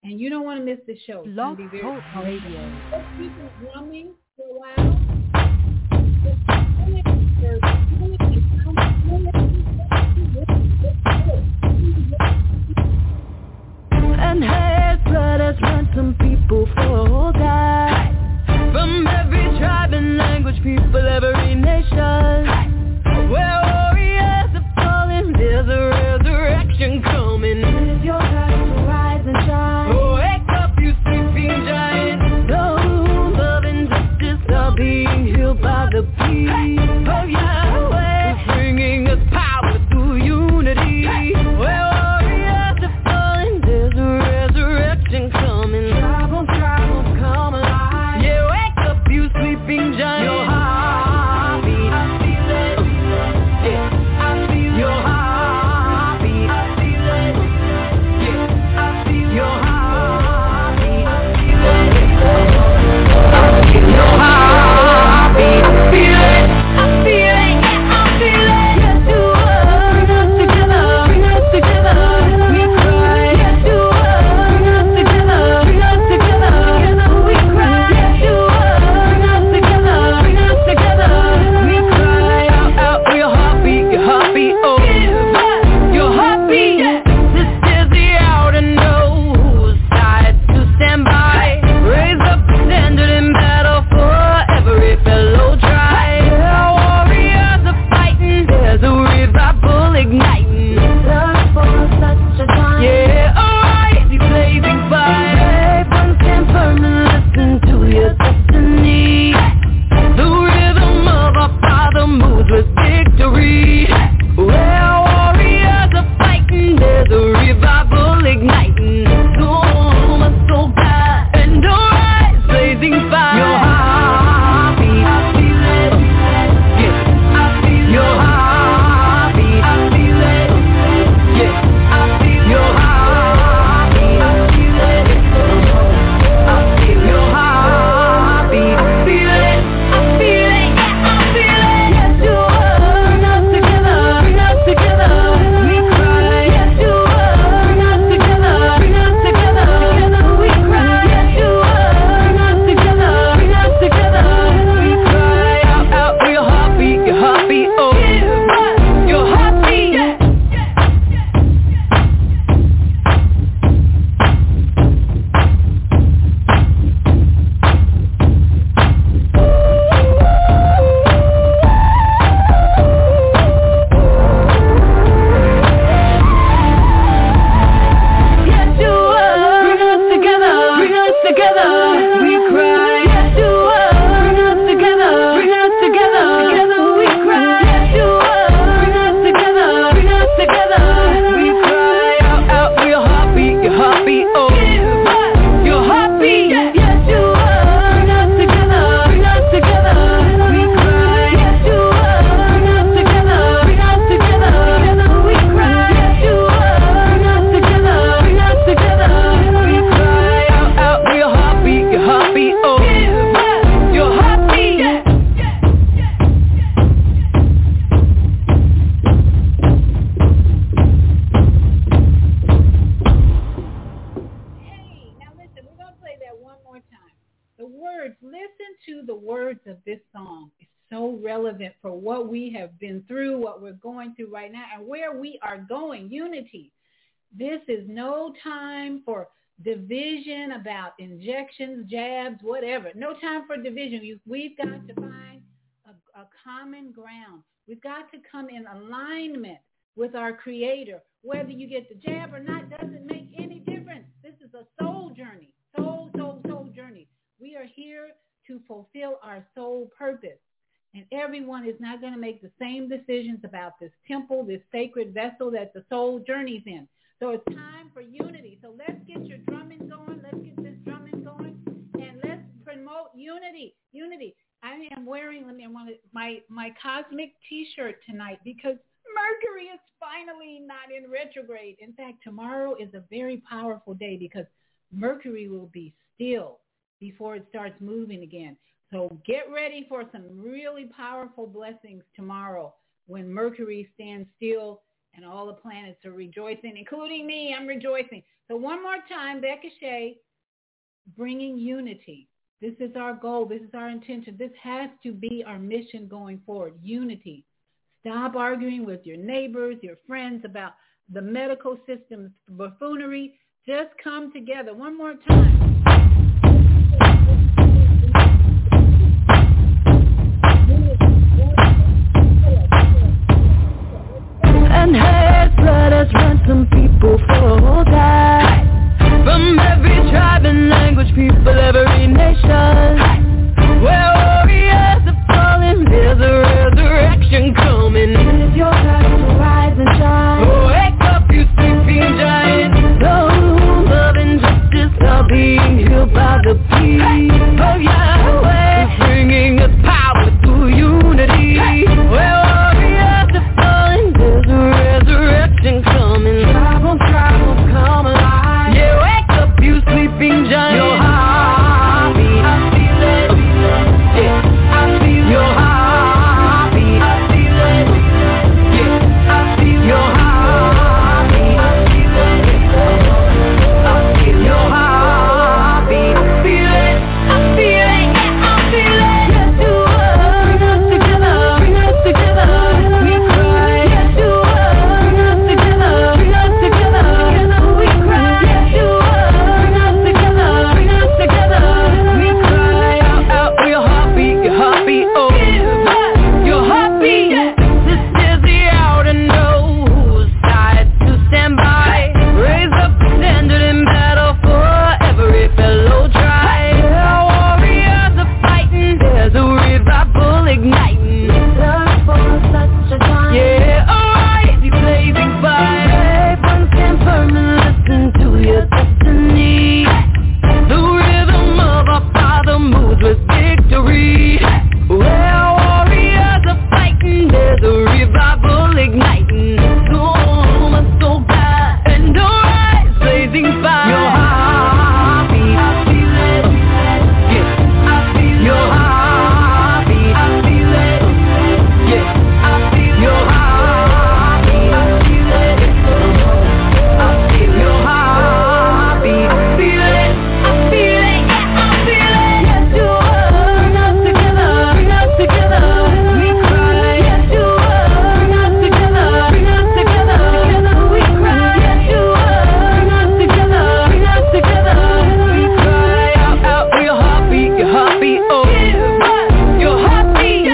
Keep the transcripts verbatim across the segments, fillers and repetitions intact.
And you don't want to miss the show. It's Blog be very Talk Radio. Let's keep it drumming for a while. And has blood has run some people for die. From every tribe and language, people, every nation. Where warriors are falling, there's a resurrection coming. It is your time to rise and shine. Wake up, you sleeping giant. Those love and justice are being healed by the peace of Yahweh, bringing us power through unity. Where warriors are falling, there's a resurrection coming. Tribal, tribal, come alive. Yeah, wake up, you sleeping giant. Your heartbeat, I feel it. Yeah, I feel your heartbeat. I feel it. Yeah, I feel your heartbeat. I feel it. I feel your heartbeat. Feel it. I feel it. Yeah, I feel it. Yes, you are. Bring us together. Bring us together. We cry. Yes, you are. Bring us together. Bring us together. Together we cry. Yes, you are. Bring us together. Bring us together. We cry. Out, out for your heartbeat. Your heartbeat. Oh, your heartbeat. This is the hour to know whose side to stand by. Raise up the standard in battle for every fellow tribe. Yeah, warriors are fighting. There's a revival igniting. Love for such a time. Yeah, alright, the blazing fire. Brave ones stand firm and listen to your destiny. The rhythm of our Father moves with victory. Where warriors are fighting, there's a revival igniting. Soul, my soul, God, and alright, blazing fire. Your heartbeat, I feel it. Yeah, I feel your heartbeat. I feel it. Yeah, I feel your heartbeat. I feel it. I feel your heartbeat. Feel it. I feel it. Yeah, I feel it. Yes, you are. Bring us together. Bring us together. We cry. Yes, you are. Bring us together. Bring us together. Together we cry. Yes, you are. Bring us together. Bring us together. We cry. Out, out for your heartbeat. Your heartbeat. Oh, your heartbeat. Yeah. Yes, you are. Bring us together. Bring us together. We cry. Yes, you are. Bring us together. Bring us together. Together we cry. Yes, you are. Bring us together. Bring us together. We cry. Out, out for your heartbeat. Your heartbeat. Oh, your heartbeat. Yes, you are. Bring us together. Bring us together. We cry. Yes, you are. Bring us together. Bring us together. Together we cry. Yes, you are. Bring us together. Bring us together. We cry. Out, out for your heartbeat. Your heartbeat. Oh, your heartbeat. Hey, now listen, we're going to play that one more time. The words, listen to the words of this song. It's so relevant for what we have been through, what we're going through right now, and where we are going, unity. This is no time for division about injections, jabs, whatever. No time for division. You, we've got to find a, a common ground. We've got to come in alignment with our Creator. Whether you get the jab or not doesn't make any difference. This is a soul journey, soul, soul, soul journey. We are here to fulfill our soul purpose. And everyone is not going to make the same decisions about this temple, this sacred vessel that the soul journeys in. So it's time for unity. So let's get your drumming going. Let's get this drumming going. And let's promote unity. Unity. I am wearing let me, my, my cosmic T-shirt tonight because Mercury is finally not in retrograde. In fact, tomorrow is a very powerful day because Mercury will be still before it starts moving again. So get ready for some really powerful blessings tomorrow when Mercury stands still and all the planets are rejoicing, including me. I'm rejoicing. So one more time, Becca Shea, bringing unity. This is our goal. This is our intention. This has to be our mission going forward, unity. Stop arguing with your neighbors, your friends about the medical system's buffoonery. Just come together. One more time. And hate, let us ransom people for die. From every tribe and language, people, every nation. Where warriors are falling, there's a resurrection coming. It is your time to rise and shine. Wake up, you sleeping giant. No love and justice are being healed by the peace of Yahweh, bringing us power through unity. Where warriors are falling, there's a resurrection coming. Tribe on tribe will come alive. Yeah, wake up, you sleeping giant. Your heartbeat, I feel it. Yeah, I feel your heartbeat. I feel it. Yeah, I feel your heartbeat. I feel it. I feel your heartbeat. I feel it. I feel it. Yeah, I feel it. Yes, you are. Bring us together. Bring us together. We cry. Yes, you are. Bring us together. Bring us together. Together we cry. Yes, you are. Bring us together. Bring us together. We cry out, out. Your heartbeat, your heartbeat. Oh, your heartbeat. This is the hour to know whose side to stand by. Raise up the standard in battle for every fellow tribe. Our warriors are fighting. There's a revival igniting. Love for such a time. Yeah, alright, you blazing fire. Everyone stand firm and listen to your destiny. The rhythm of our Father moves with victory. Where warriors are fighting, there's a revival igniting. Soul, my soul, God, and alright, blazing fire. Your heartbeat, I feel it. Yeah, I feel your heartbeat. I feel it. Yeah, I feel your heartbeat. I feel it. I feel your heartbeat. Feel it. I feel it. Yeah, I feel it. Yes, you are. Bring us together. Bring us together. We cry. Yes, you are. Bring us together. Bring us together. Together we cry. Yes, you are. Bring us together. Bring us together. We cry out, out. Your heartbeat, your heartbeat. Oh, your heartbeat.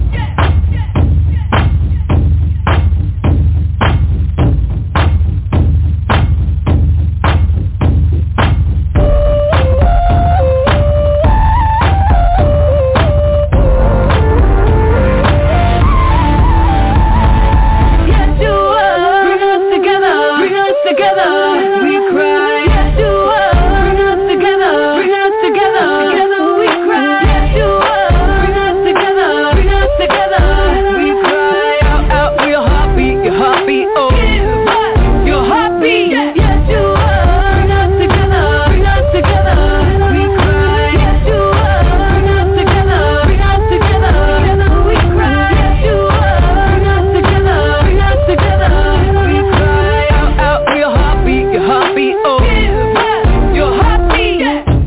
Yes, you are. Bring us together. Bring us together. We cry. Yes, you are. Bring us together. Bring us together. Together we cry. Yes, you are. Bring us together. Bring us together. We cry out, out. Your heartbeat, your heartbeat. Oh, your heartbeat. Yes, you are. Bring us together. Bring us together. We cry. Yes, you are. Bring us together. Bring us together. Together we cry. Yes, you are. Bring us together. Bring us together. We cry out, out. Your heartbeat, your heartbeat. Oh, your heartbeat.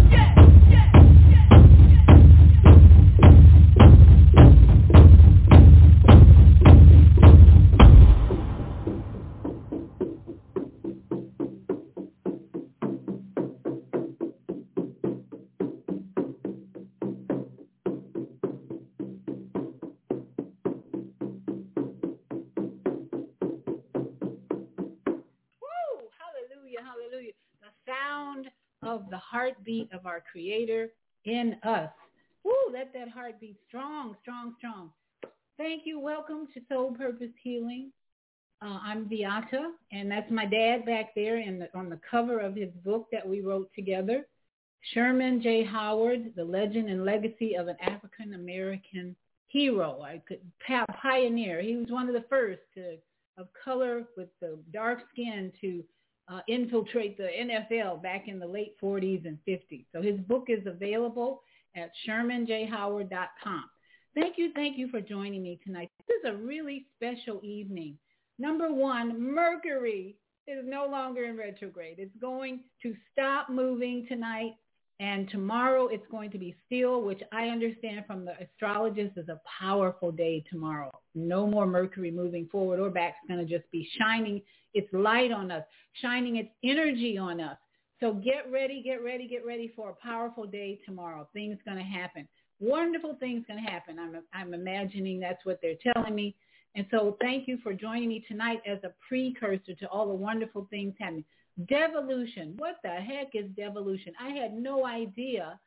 Woo! Hallelujah, hallelujah. The sound of the heartbeat of our Creator in us. Woo! Let that heart beat strong, strong, strong. Thank you. Welcome to Soul Purpose Healing. Uh, I'm Beata, and that's my dad back there in the, on the cover of his book that we wrote together. Sherman J. Howard, The Legend and Legacy of an African American Hero, I could pioneer. He was one of the first to, of color with the dark skin to uh, infiltrate the N F L back in the late forties and fifties. So his book is available at sherman j howard dot com. Thank you, thank you for joining me tonight. This is a really special evening. Number one, Mercury is no longer in retrograde. It's going to stop moving tonight, and tomorrow it's going to be still, which I understand from the astrologists is a powerful day tomorrow. No more Mercury moving forward or back. It's going to just be shining its light on us, shining its energy on us. So get ready, get ready, get ready for a powerful day tomorrow. Things going to happen. Wonderful things going to happen. I'm, I'm imagining that's what they're telling me. And so thank you for joining me tonight as a precursor to all the wonderful things happening. Devolution. What the heck is devolution? I had no idea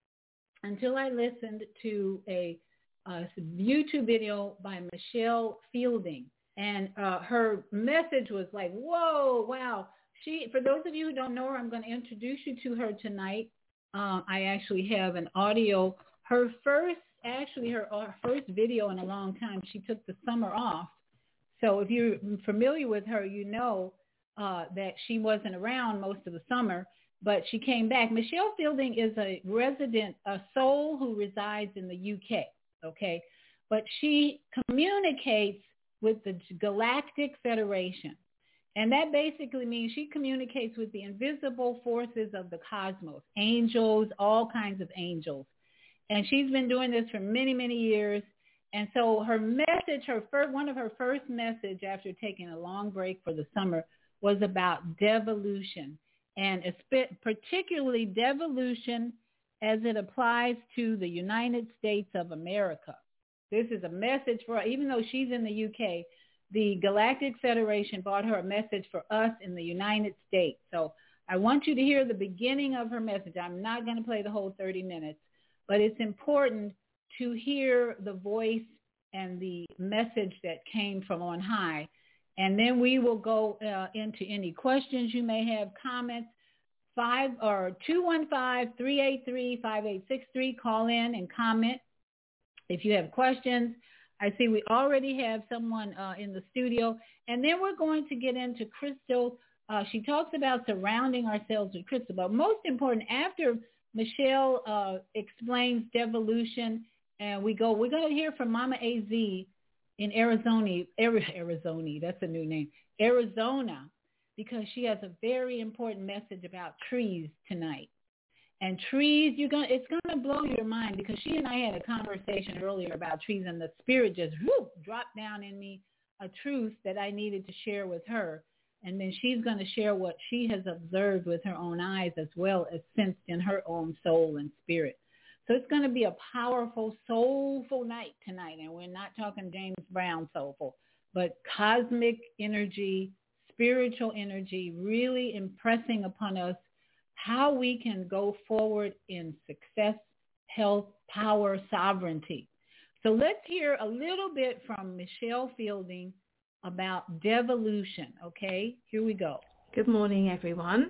until I listened to a, a YouTube video by Michelle Fielding. And uh, her message was like, whoa, wow. She, for those of you who don't know her, I'm going to introduce you to her tonight. Uh, I actually have an audio. Her first Actually, her, her first video in a long time, she took the summer off. So if you're familiar with her, you know uh, that she wasn't around most of the summer, but she came back. Michelle Fielding is a resident, a soul who resides in the U K, okay? But she communicates with the Galactic Federation. And that basically means she communicates with the invisible forces of the cosmos, angels, all kinds of angels. And she's been doing this for many, many years. And so her message, her first, one of her first message after taking a long break for the summer was about devolution, and particularly devolution as it applies to the United States of America. This is a message for, even though she's in the U K, the Galactic Federation brought her a message for us in the United States. So I want you to hear the beginning of her message. I'm not going to play the whole thirty minutes. But it's important to hear the voice and the message that came from on high. And then we will go uh, into any questions you may have, comments, five or two one five, three eight three, five eight six three. Call in and comment if you have questions. I see we already have someone uh, in the studio. And then we're going to get into Crystal. Uh, she talks about surrounding ourselves with crystal. But most important, after Michelle uh, explains devolution, and we go, we're going to hear from Mama A Z in Arizona, Arizona, that's a new name, Arizona, because she has a very important message about trees tonight. And trees, you're going to, it's going to blow your mind, because she and I had a conversation earlier about trees, and the spirit just whoop, dropped down in me a truth that I needed to share with her. And then she's going to share what she has observed with her own eyes, as well as sensed in her own soul and spirit. So it's going to be a powerful, soulful night tonight. And we're not talking James Brown soulful, but cosmic energy, spiritual energy, really impressing upon us how we can go forward in success, health, power, sovereignty. So let's hear a little bit from Michelle Fielding about devolution. Okay, here we go. Good morning, everyone.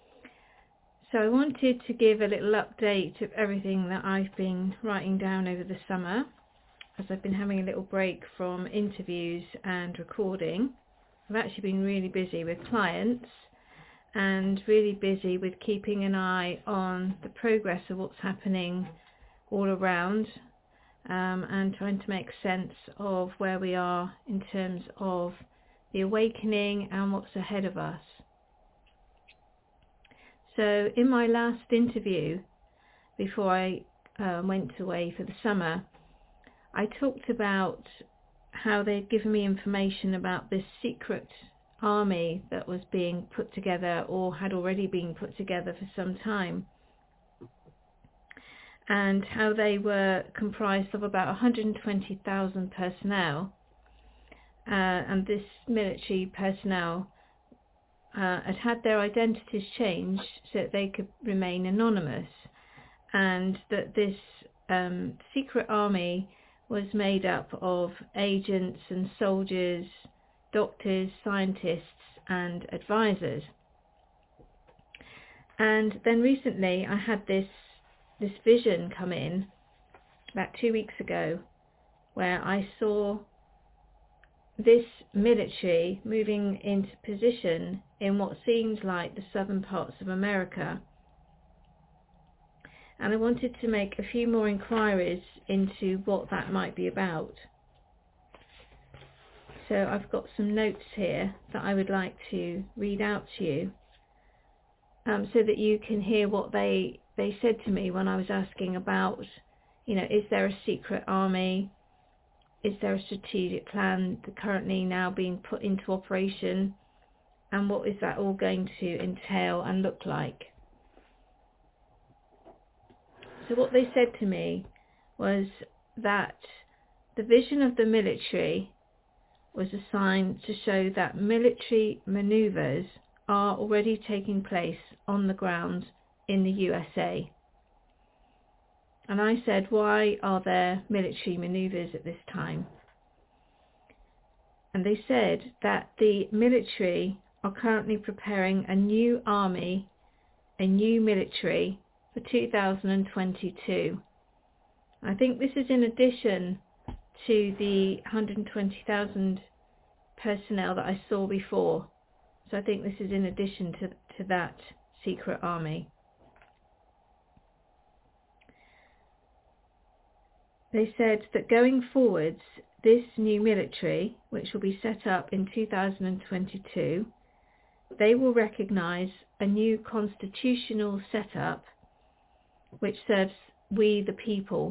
So I wanted to give a little update of everything that I've been writing down over the summer, as I've been having a little break from interviews and recording. I've actually been really busy with clients and really busy with keeping an eye on the progress of what's happening all around, Um, and trying to make sense of where we are in terms of the awakening and what's ahead of us. So in my last interview, before I uh, went away for the summer, I talked about how they'd given me information about this secret army that was being put together, or had already been put together for some time, and how they were comprised of about one hundred twenty thousand personnel, uh, and this military personnel uh, had had their identities changed so that they could remain anonymous, and that this um, secret army was made up of agents and soldiers, doctors, scientists and advisors. And then recently I had this this vision come in about two weeks ago, where I saw this military moving into position in what seemed like the southern parts of America. And I wanted to make a few more inquiries into what that might be about. So I've got some notes here that I would like to read out to you, um, so that you can hear what they they said to me when I was asking about, you know, is there a secret army? Is there a strategic plan that currently now being put into operation? And what is that all going to entail and look like? So what they said to me was that the vision of the military was assigned to show that military manoeuvres are already taking place on the ground in the U S A. And I said, why are there military manoeuvres at this time? And they said that the military are currently preparing a new army, a new military for two thousand twenty-two. I think this is in addition to the one hundred twenty thousand personnel that I saw before. So I think this is in addition to, to that secret army. They said that going forwards, this new military, which will be set up in two thousand twenty-two, they will recognise a new constitutional setup which serves we the people.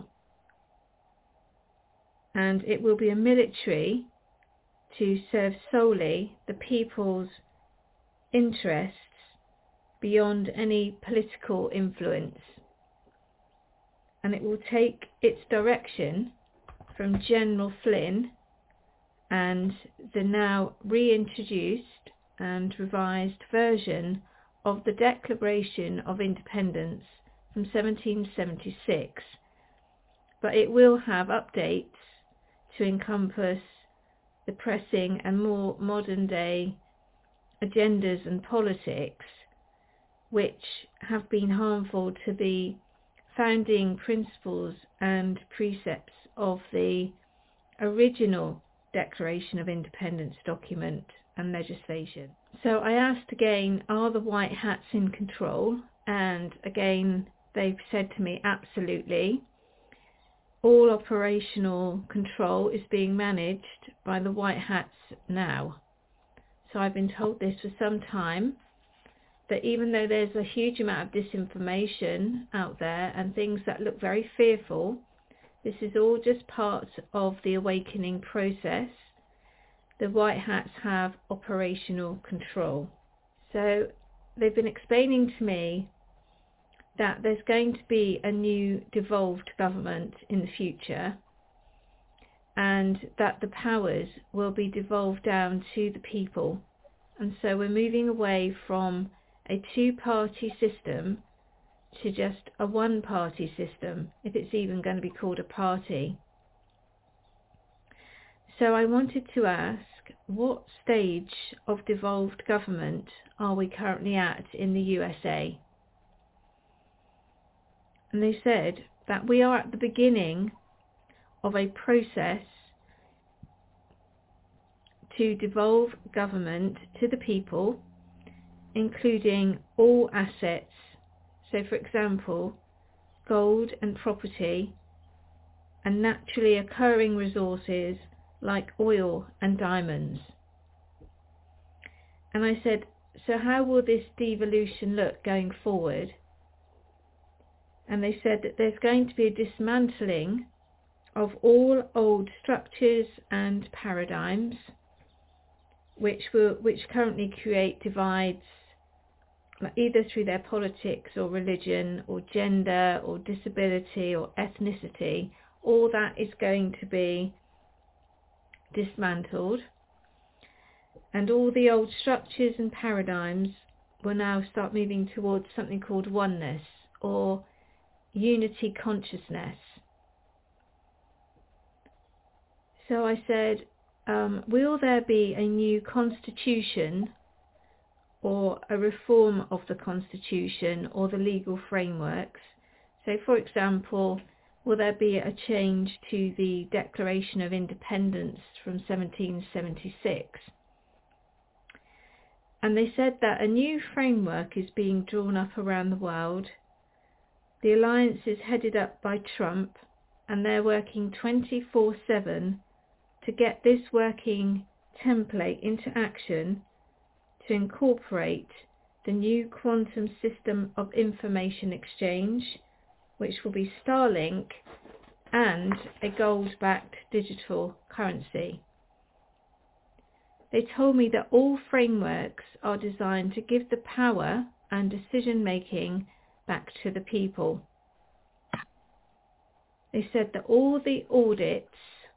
And it will be a military to serve solely the people's interests beyond any political influence. And it will take its direction from General Flynn and the now reintroduced and revised version of the Declaration of Independence from seventeen seventy-six, but it will have updates to encompass the pressing and more modern day agendas and politics which have been harmful to the founding principles and precepts of the original Declaration of Independence document and legislation. So I asked again, are the white hats in control? And again, they've said to me, absolutely. All operational control is being managed by the white hats now. So I've been told this for some time, that even though there's a huge amount of disinformation out there and things that look very fearful, this is all just part of the awakening process. The white hats have operational control. So they've been explaining to me that there's going to be a new devolved government in the future, and that the powers will be devolved down to the people. And so we're moving away from a two-party system to just a one-party system, if it's even going to be called a party. So I wanted to ask, what stage of devolved government are we currently at in the U S A? And they said that we are at the beginning of a process to devolve government to the people, including all assets. So for example, gold and property and naturally occurring resources like oil and diamonds. And I said, so how will this devolution look going forward? And they said that there's going to be a dismantling of all old structures and paradigms which will which currently create divides, either through their politics or religion or gender or disability or ethnicity. All that is going to be dismantled, and all the old structures and paradigms will now start moving towards something called oneness or unity consciousness. So I said, um, will there be a new constitution or a reform of the constitution or the legal frameworks? So for example, will there be a change to the Declaration of Independence from seventeen seventy-six? And they said that a new framework is being drawn up around the world. The alliance is headed up by Trump, and they're working twenty-four seven to get this working template into action to incorporate the new quantum system of information exchange, which will be Starlink and a gold-backed digital currency. They told me that all frameworks are designed to give the power and decision-making back to the people. They said that all the audits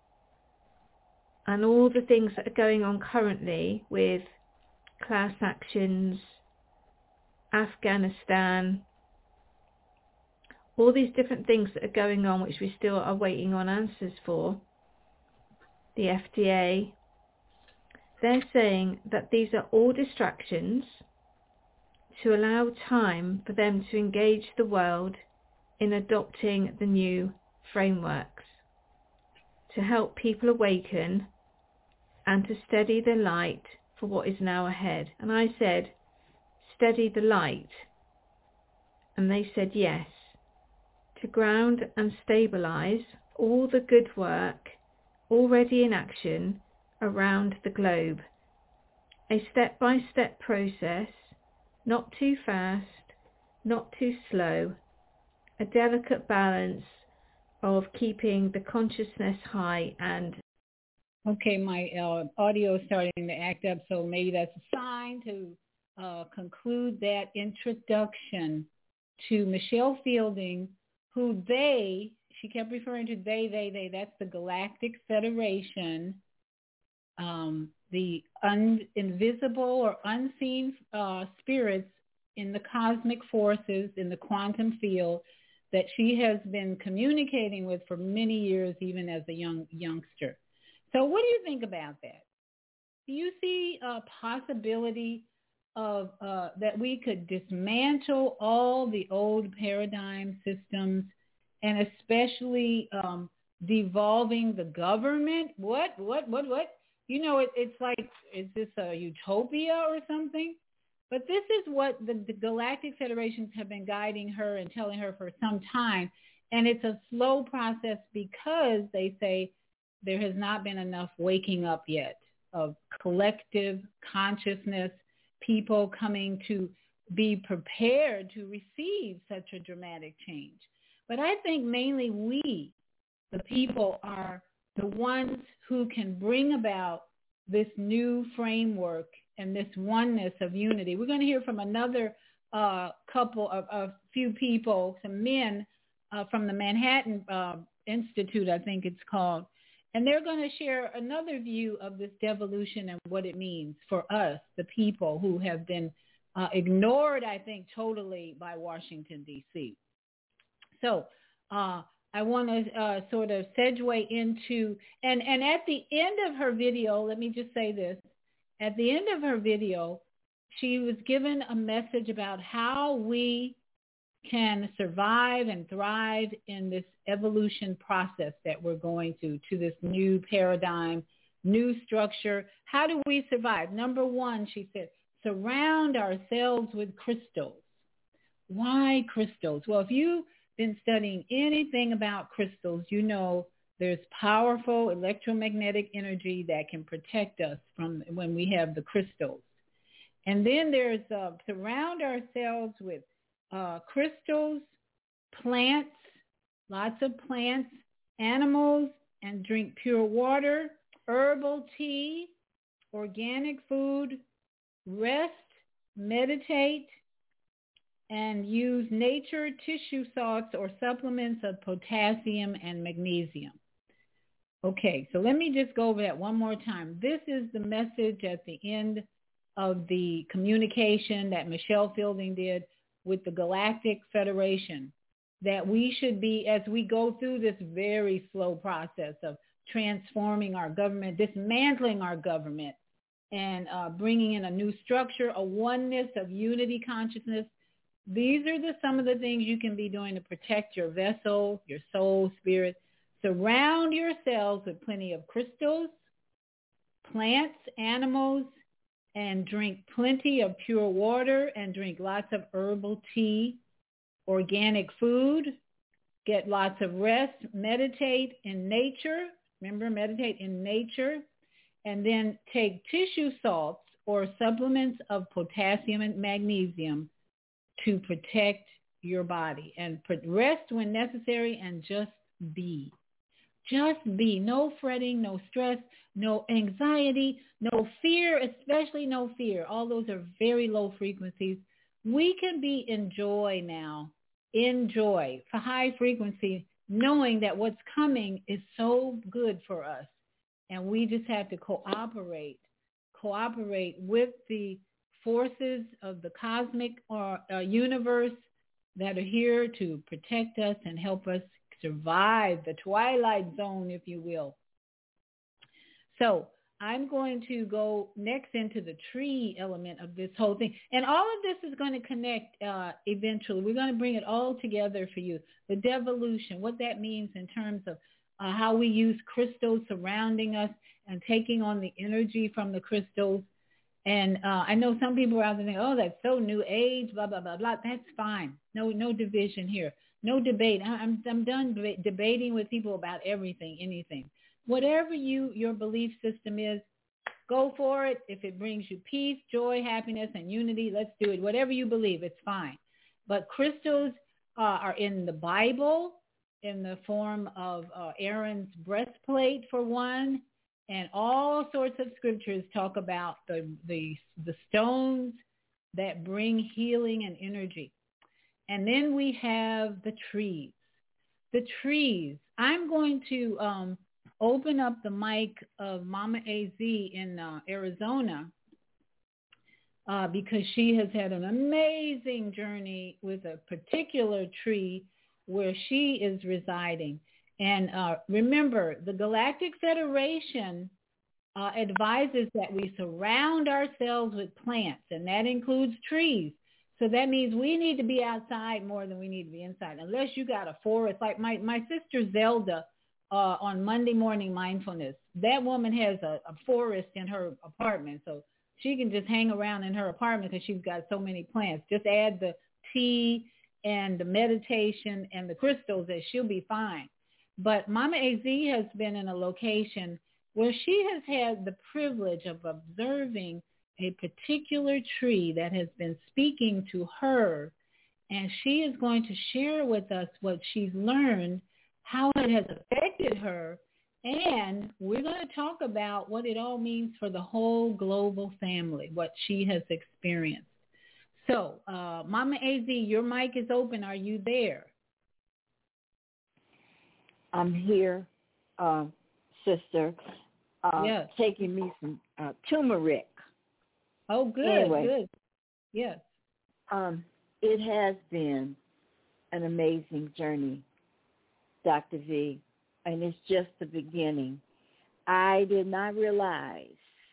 and all the things that are going on currently with class actions, Afghanistan, all these different things that are going on which we still are waiting on answers for, the F D A, they're saying that these are all distractions to allow time for them to engage the world in adopting the new frameworks, to help people awaken and to steady the light for what is now ahead. And I said, steady the light. And they said yes, to ground and stabilize all the good work already in action around the globe. A step-by-step process, not too fast, not too slow, a delicate balance of keeping the consciousness high and... Okay, my uh, audio is starting to act up, so maybe that's a sign to uh, conclude that introduction to Michelle Fielding, who they, she kept referring to they, they, they, that's the Galactic Federation, um, the un, invisible or unseen uh, spirits in the cosmic forces in the quantum field that she has been communicating with for many years, even as a young youngster. So what do you think about that? Do you see a possibility of uh, that we could dismantle all the old paradigm systems and especially um, devolving the government? What, what, what, what? You know, it, it's like, is this a utopia or something? But this is what the, the Galactic Federations have been guiding her and telling her for some time. And it's a slow process because they say there has not been enough waking up yet of collective consciousness, people coming to be prepared to receive such a dramatic change. But I think mainly we, the people, are the ones who can bring about this new framework and this oneness of unity. We're going to hear from another uh, couple of a few people, some men uh, from the Manhattan uh, Institute, I think it's called, and they're going to share another view of this devolution and what it means for us, the people who have been uh, ignored, I think, totally by Washington, D C. So uh, I want to uh, sort of segue into, and, and at the end of her video, let me just say this, at the end of her video, she was given a message about how we can survive and thrive in this evolution process that we're going through, to this new paradigm, new structure. How do we survive? Number one, she said, surround ourselves with crystals. Why crystals? Well, if you've been studying anything about crystals, you know there's powerful electromagnetic energy that can protect us from when we have the crystals. And then there's uh, surround ourselves with uh, crystals, plants, lots of plants, animals, and drink pure water, herbal tea, organic food, rest, meditate, and use nature tissue salts or supplements of potassium and magnesium. Okay, so let me just go over that one more time. This is the message at the end of the communication that Michelle Fielding did with the Galactic Federation, that we should be, as we go through this very slow process of transforming our government, dismantling our government, and uh, bringing in a new structure, a oneness of unity consciousness. These are the, some of the things you can be doing to protect your vessel, your soul, spirit. Surround yourselves with plenty of crystals, plants, animals, and drink plenty of pure water and drink lots of herbal tea, organic food, get lots of rest, meditate in nature. Remember, meditate in nature. and then take tissue salts or supplements of potassium and magnesium to protect your body, and rest when necessary, and just be. Just be. No fretting, no stress, no anxiety, no fear, especially no fear. All those are very low frequencies. We can be in joy now, in joy, for high frequency, knowing that what's coming is so good for us. And we just have to cooperate, cooperate with the forces of the cosmic or uh, universe that are here to protect us and help us survive the twilight zone, if you will. So I'm going to go next into the tree element of this whole thing. And all of this is going to connect uh, eventually. We're going to bring it all together for you. The devolution, what that means in terms of uh, how we use crystals surrounding us and taking on the energy from the crystals. And uh, I know some people are out there thinking, oh, that's so new age, blah, blah, blah, blah. That's fine. No, no division here. No debate. I'm, I'm done debating with people about everything, anything. Whatever you your belief system is, go for it. If it brings you peace, joy, happiness, and unity, let's do it. Whatever you believe, it's fine. But crystals uh, are in the Bible in the form of uh, Aaron's breastplate, for one, and all sorts of scriptures talk about the, the, the stones that bring healing and energy. And then we have the trees. The trees. I'm going to um, open up the mic of Mama A Z in uh, Arizona uh, because she has had an amazing journey with a particular tree where she is residing. And uh, remember, the Galactic Federation uh, advises that we surround ourselves with plants, and that includes trees. So that means we need to be outside more than we need to be inside, unless you got a forest. Like my, my sister Zelda uh, on Monday Morning Mindfulness, that woman has a, a forest in her apartment, so she can just hang around in her apartment because she's got so many plants. Just add the tea and the meditation and the crystals and she'll be fine. But Mama A Z has been in a location where she has had the privilege of observing a particular tree that has been speaking to her, and she is going to share with us what she's learned, how it has affected her, and we're going to talk about what it all means for the whole global family, what she has experienced. So, uh, Mama A Z, your mic is open. Are you there? I'm here, uh, sister, uh, yes. taking me some uh, turmeric. Oh, good, anyway, good. Yes. Um, it has been an amazing journey, Doctor V, and it's just the beginning. I did not realize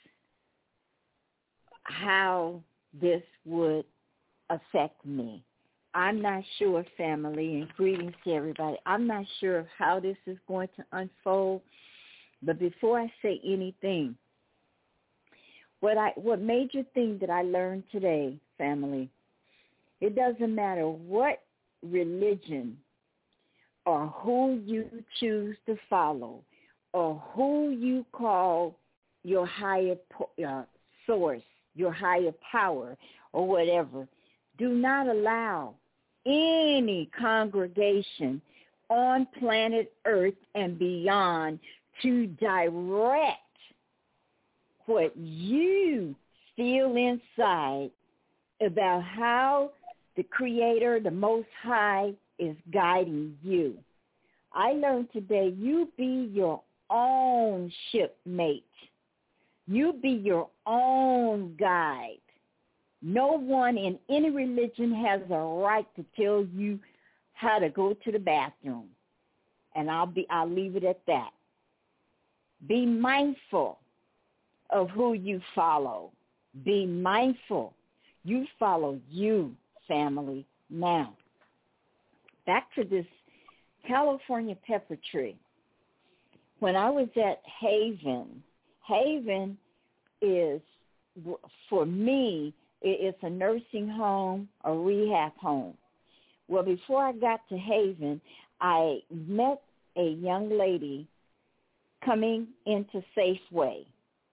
how this would affect me. I'm not sure, family, and greetings to everybody. I'm not sure of how this is going to unfold, but before I say anything, What I what major thing that I learned today, family, it doesn't matter what religion or who you choose to follow or who you call your higher uh, source, your higher power or whatever, do not allow any congregation on planet Earth and beyond to direct what you feel inside about how the Creator, the Most High, is guiding you. I learned today, you be your own shipmate. You be your own guide. No one in any religion has a right to tell you how to go to the bathroom. And I'll be I'll leave it at that. Be mindful of who you follow. Be mindful. You follow you, family. Now, back to this California pepper tree. When I was at Haven, Haven is, for me, it's a nursing home, a rehab home. Well, before I got to Haven, I met a young lady coming into Safeway.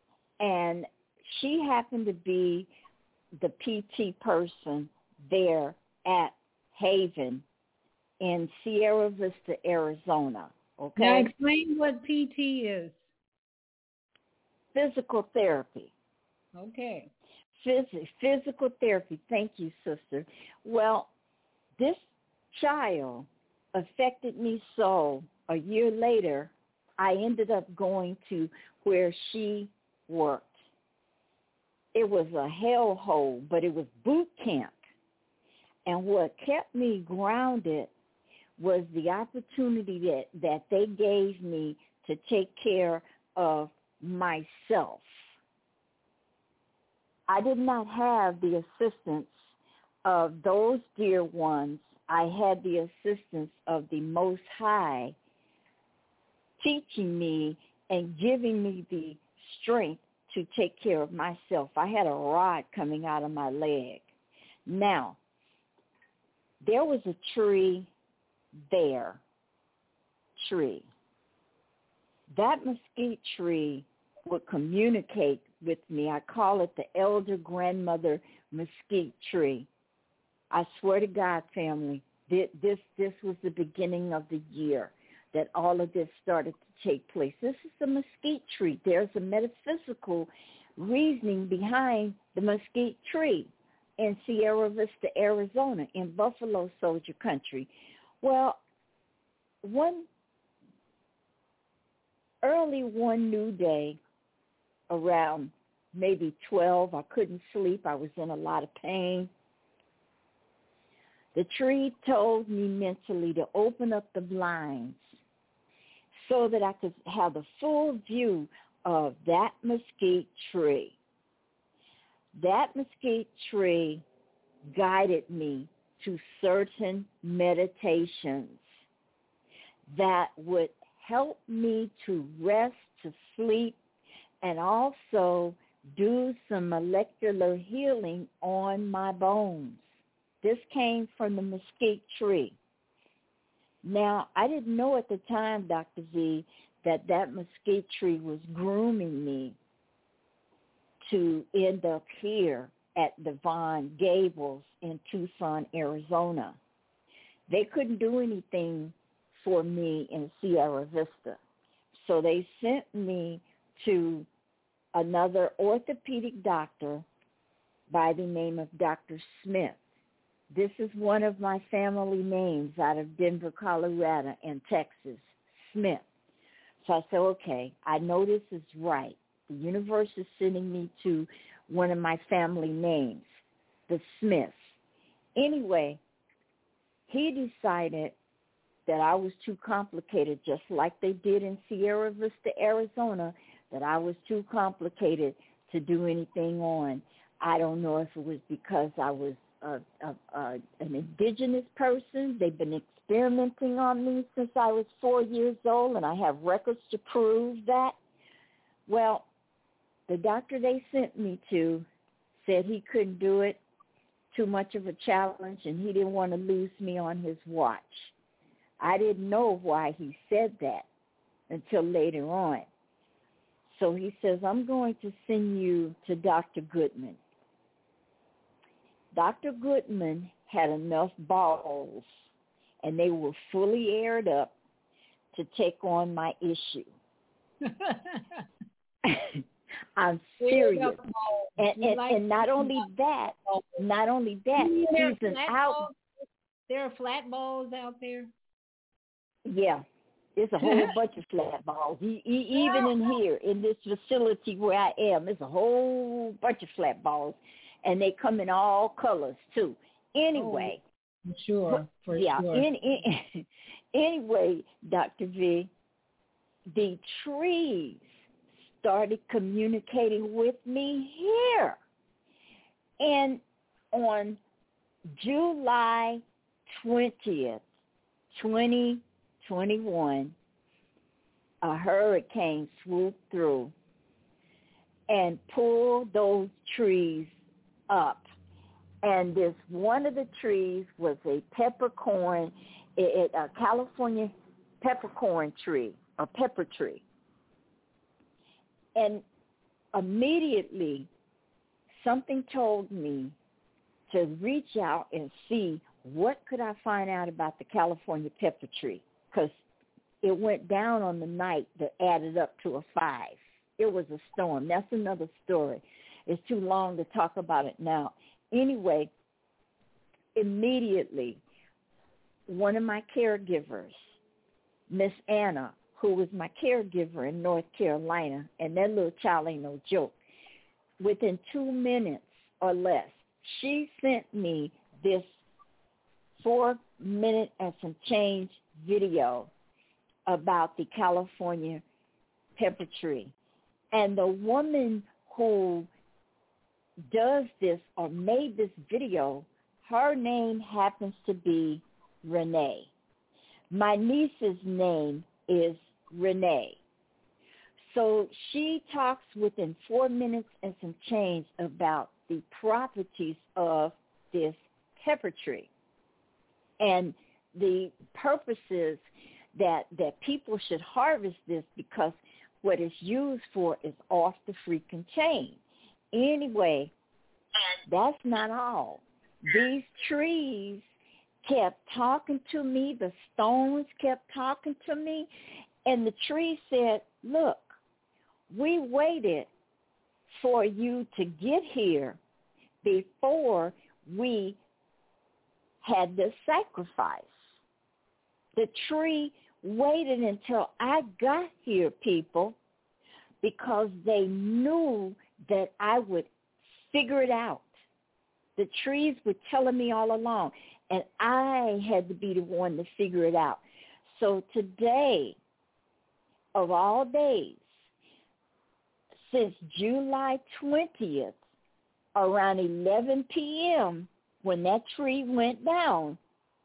And she happened to be the P T person there at Haven in Sierra Vista, Arizona. Okay. Now explain what P T is. Physical therapy. Okay. Phys- physical therapy. Thank you, sister. Well, this child affected me so a year later, I ended up going to where she worked. It was a hellhole, but it was boot camp. And what kept me grounded was the opportunity that, that they gave me to take care of myself. I did not have the assistance of those dear ones. I had the assistance of the Most High teaching me and giving me the strength to take care of myself. I had a rod coming out of my leg. Now, there was a tree there, tree. That mesquite tree would communicate with me. I call it the elder grandmother mesquite tree. I swear to God, family, this, this, this was the beginning of the year that all of this started to take place. This is the mesquite tree. There's a metaphysical reasoning behind the mesquite tree in Sierra Vista, Arizona, in Buffalo Soldier Country. Well, one early one new day around maybe twelve, I couldn't sleep. I was in a lot of pain. The tree told me mentally to open up the blinds so that I could have the full view of that mesquite tree. That mesquite tree guided me to certain meditations that would help me to rest, to sleep, and also do some molecular healing on my bones. This came from the mesquite tree. Now, I didn't know at the time, Doctor V, that that mesquite tree was grooming me to end up here at the Vaughn Gables in Tucson, Arizona. They couldn't do anything for me in Sierra Vista. So they sent me to another orthopedic doctor by the name of Doctor Smith. This is one of my family names out of Denver, Colorado, and Texas, Smith. So I said, okay, I know this is right. The universe is sending me to one of my family names, the Smiths. Anyway, he decided that I was too complicated, just like they did in Sierra Vista, Arizona, that I was too complicated to do anything on. I don't know if it was because I was a, a, a, an indigenous person. They've been experimenting on me since I was four years old, and I have records to prove that. Well, the doctor they sent me to said he couldn't do it, too much of a challenge, and he didn't want to lose me on his watch. I didn't know why he said that until later on. So he says, I'm going to send you to Doctor Goodman. Doctor Goodman had enough balls, and they were fully aired up to take on my issue. I'm serious. And, and, and not only that, not only that, he's an out. There are flat balls out there? Yeah. There's a whole bunch of flat balls. E- e- even in here, in this facility where I am, there's a whole bunch of flat balls. And they come in all colors, too. Anyway. Oh, for sure, for yeah, sure. In, in, anyway, Doctor V, the trees started communicating with me here. And on July twentieth, twenty twenty-one, a hurricane swooped through and pulled those trees up. And this one of the trees was a peppercorn, a, a California peppercorn tree, a pepper tree. And immediately something told me to reach out and see what could I find out about the California pepper tree, because it went down on the night that added up to a five. It was a storm. That's another story. It's too long to talk about it now. Anyway, immediately, one of my caregivers, Miss Anna, who was my caregiver in North Carolina, and that little child ain't no joke, within two minutes or less, she sent me this four-minute and some change video about the California pepper tree. And the woman who does this or made this video, her name happens to be Renee. My niece's name is Renee. So she talks within four minutes and some change about the properties of this pepper tree and the purposes that that people should harvest this, because what it's used for is off the freaking chain. Anyway, that's not all. These trees kept talking to me. The stones kept talking to me. And the tree said, look, we waited for you to get here before we had the sacrifice. The tree waited until I got here, people, because they knew that I would figure it out. The trees were telling me all along, and I had to be the one to figure it out. So today, of all days, since July twentieth, around eleven p.m., when that tree went down,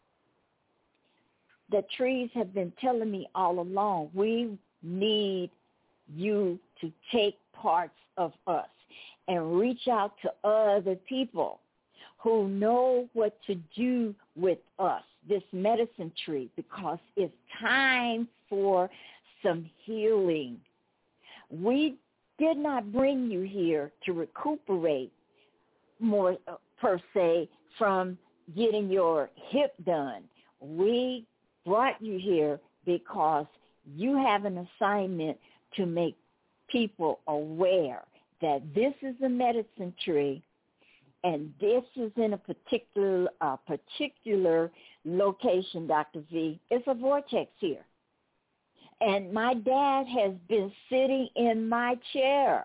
the trees have been telling me all along, we need you to take parts of us and reach out to other people who know what to do with us, this medicine tree, because it's time for some healing. We did not bring you here to recuperate more, uh, per se, from getting your hip done. We brought you here because you have an assignment to make people aware that this is a medicine tree and this is in a particular uh, particular location, Doctor V. It's a vortex here. And my dad has been sitting in my chair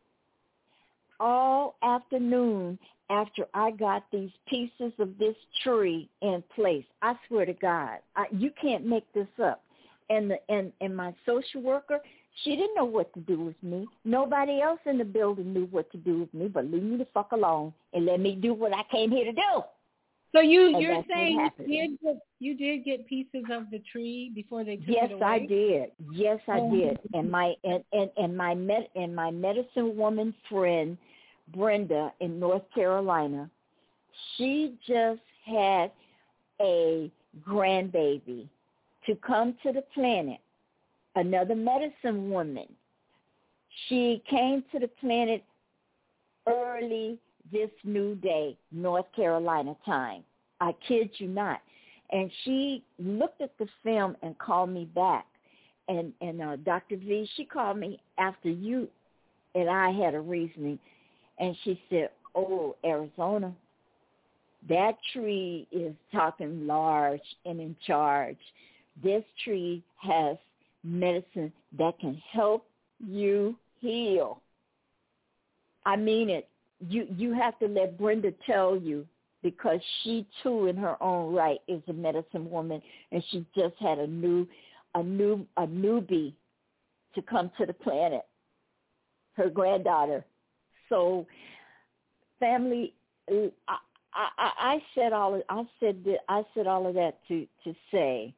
all afternoon after I got these pieces of this tree in place. I swear to God, I, you can't make this up. And, the, and, and my social worker, she didn't know what to do with me. Nobody else in the building knew what to do with me, but leave me the fuck alone and let me do what I came here to do. So you, and you're saying you did, get, you did get pieces of the tree before they took yes, it away? Yes, I did. Yes, I oh. did. And my and, and, and my med, and my medicine woman friend, Brenda, in North Carolina, she just had a grandbaby to come to the planet, another medicine woman. She came to the planet early this new day, North Carolina time. I kid you not. And she looked at the film and called me back. And, and uh, Doctor V, she called me after you and I had a reasoning. And she said, oh, Arizona, that tree is talking large and in charge. This tree has medicine that can help you heal. I mean it. You you have to let Brenda tell you, because she too in her own right is a medicine woman, and she just had a new a new a newbie to come to the planet, her granddaughter. So family, I I, I said all of, I said that, I said all of that to, to say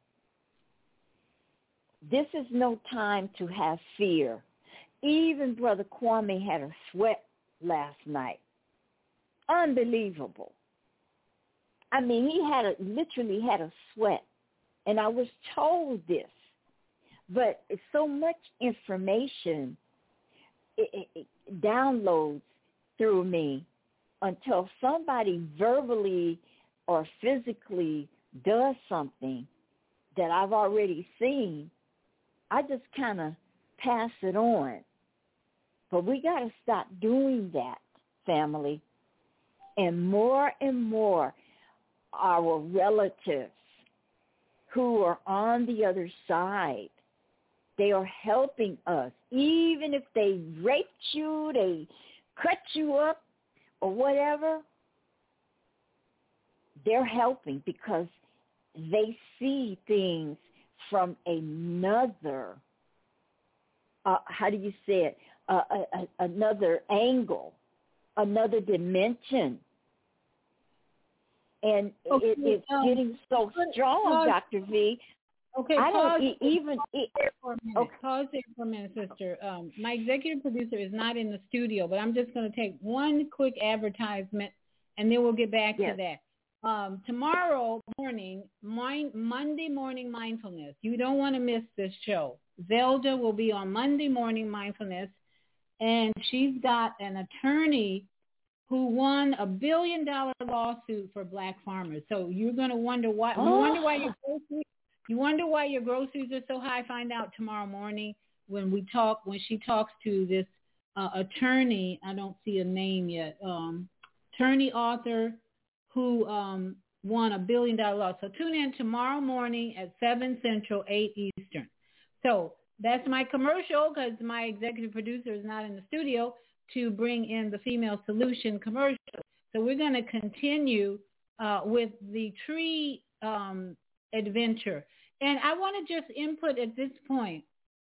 this is no time to have fear. Even Brother Kwame had a sweat last night. Unbelievable. I mean, he had a, literally had a sweat. And I was told this. But so much information it, it, it downloads through me until somebody verbally or physically does something that I've already seen. I just kind of pass it on. But we got to stop doing that, family. And more and more, our relatives who are on the other side, they are helping us. Even if they raped you, they cut you up, or whatever, they're helping because they see things from another, uh, how do you say it, uh, a, a, another angle, another dimension. And okay, it, it's um, getting so strong, Doctor V. Okay, I pause, don't even... Pause there for a minute, okay. pause there for a minute sister. Um, my executive producer is not in the studio, but I'm just going to take one quick advertisement, and then we'll get back yes. to that. Um, tomorrow morning, mind, Monday Morning Mindfulness. You don't want to miss this show. Zelda will be on Monday Morning Mindfulness, and she's got an attorney who won a billion dollar lawsuit for black farmers. So you're going to wonder why. Oh. You wonder why your groceries, you wonder why your groceries are so high. Find out tomorrow morning when we talk. When she talks to this uh, attorney, I don't see a name yet. Um, attorney author who um, won a billion dollar lawsuit. So tune in tomorrow morning at seven Central, eight Eastern. So that's my commercial because my executive producer is not in the studio to bring in the Female Solution commercial. So we're going to continue uh, with the tree um, adventure. And I want to just input at this point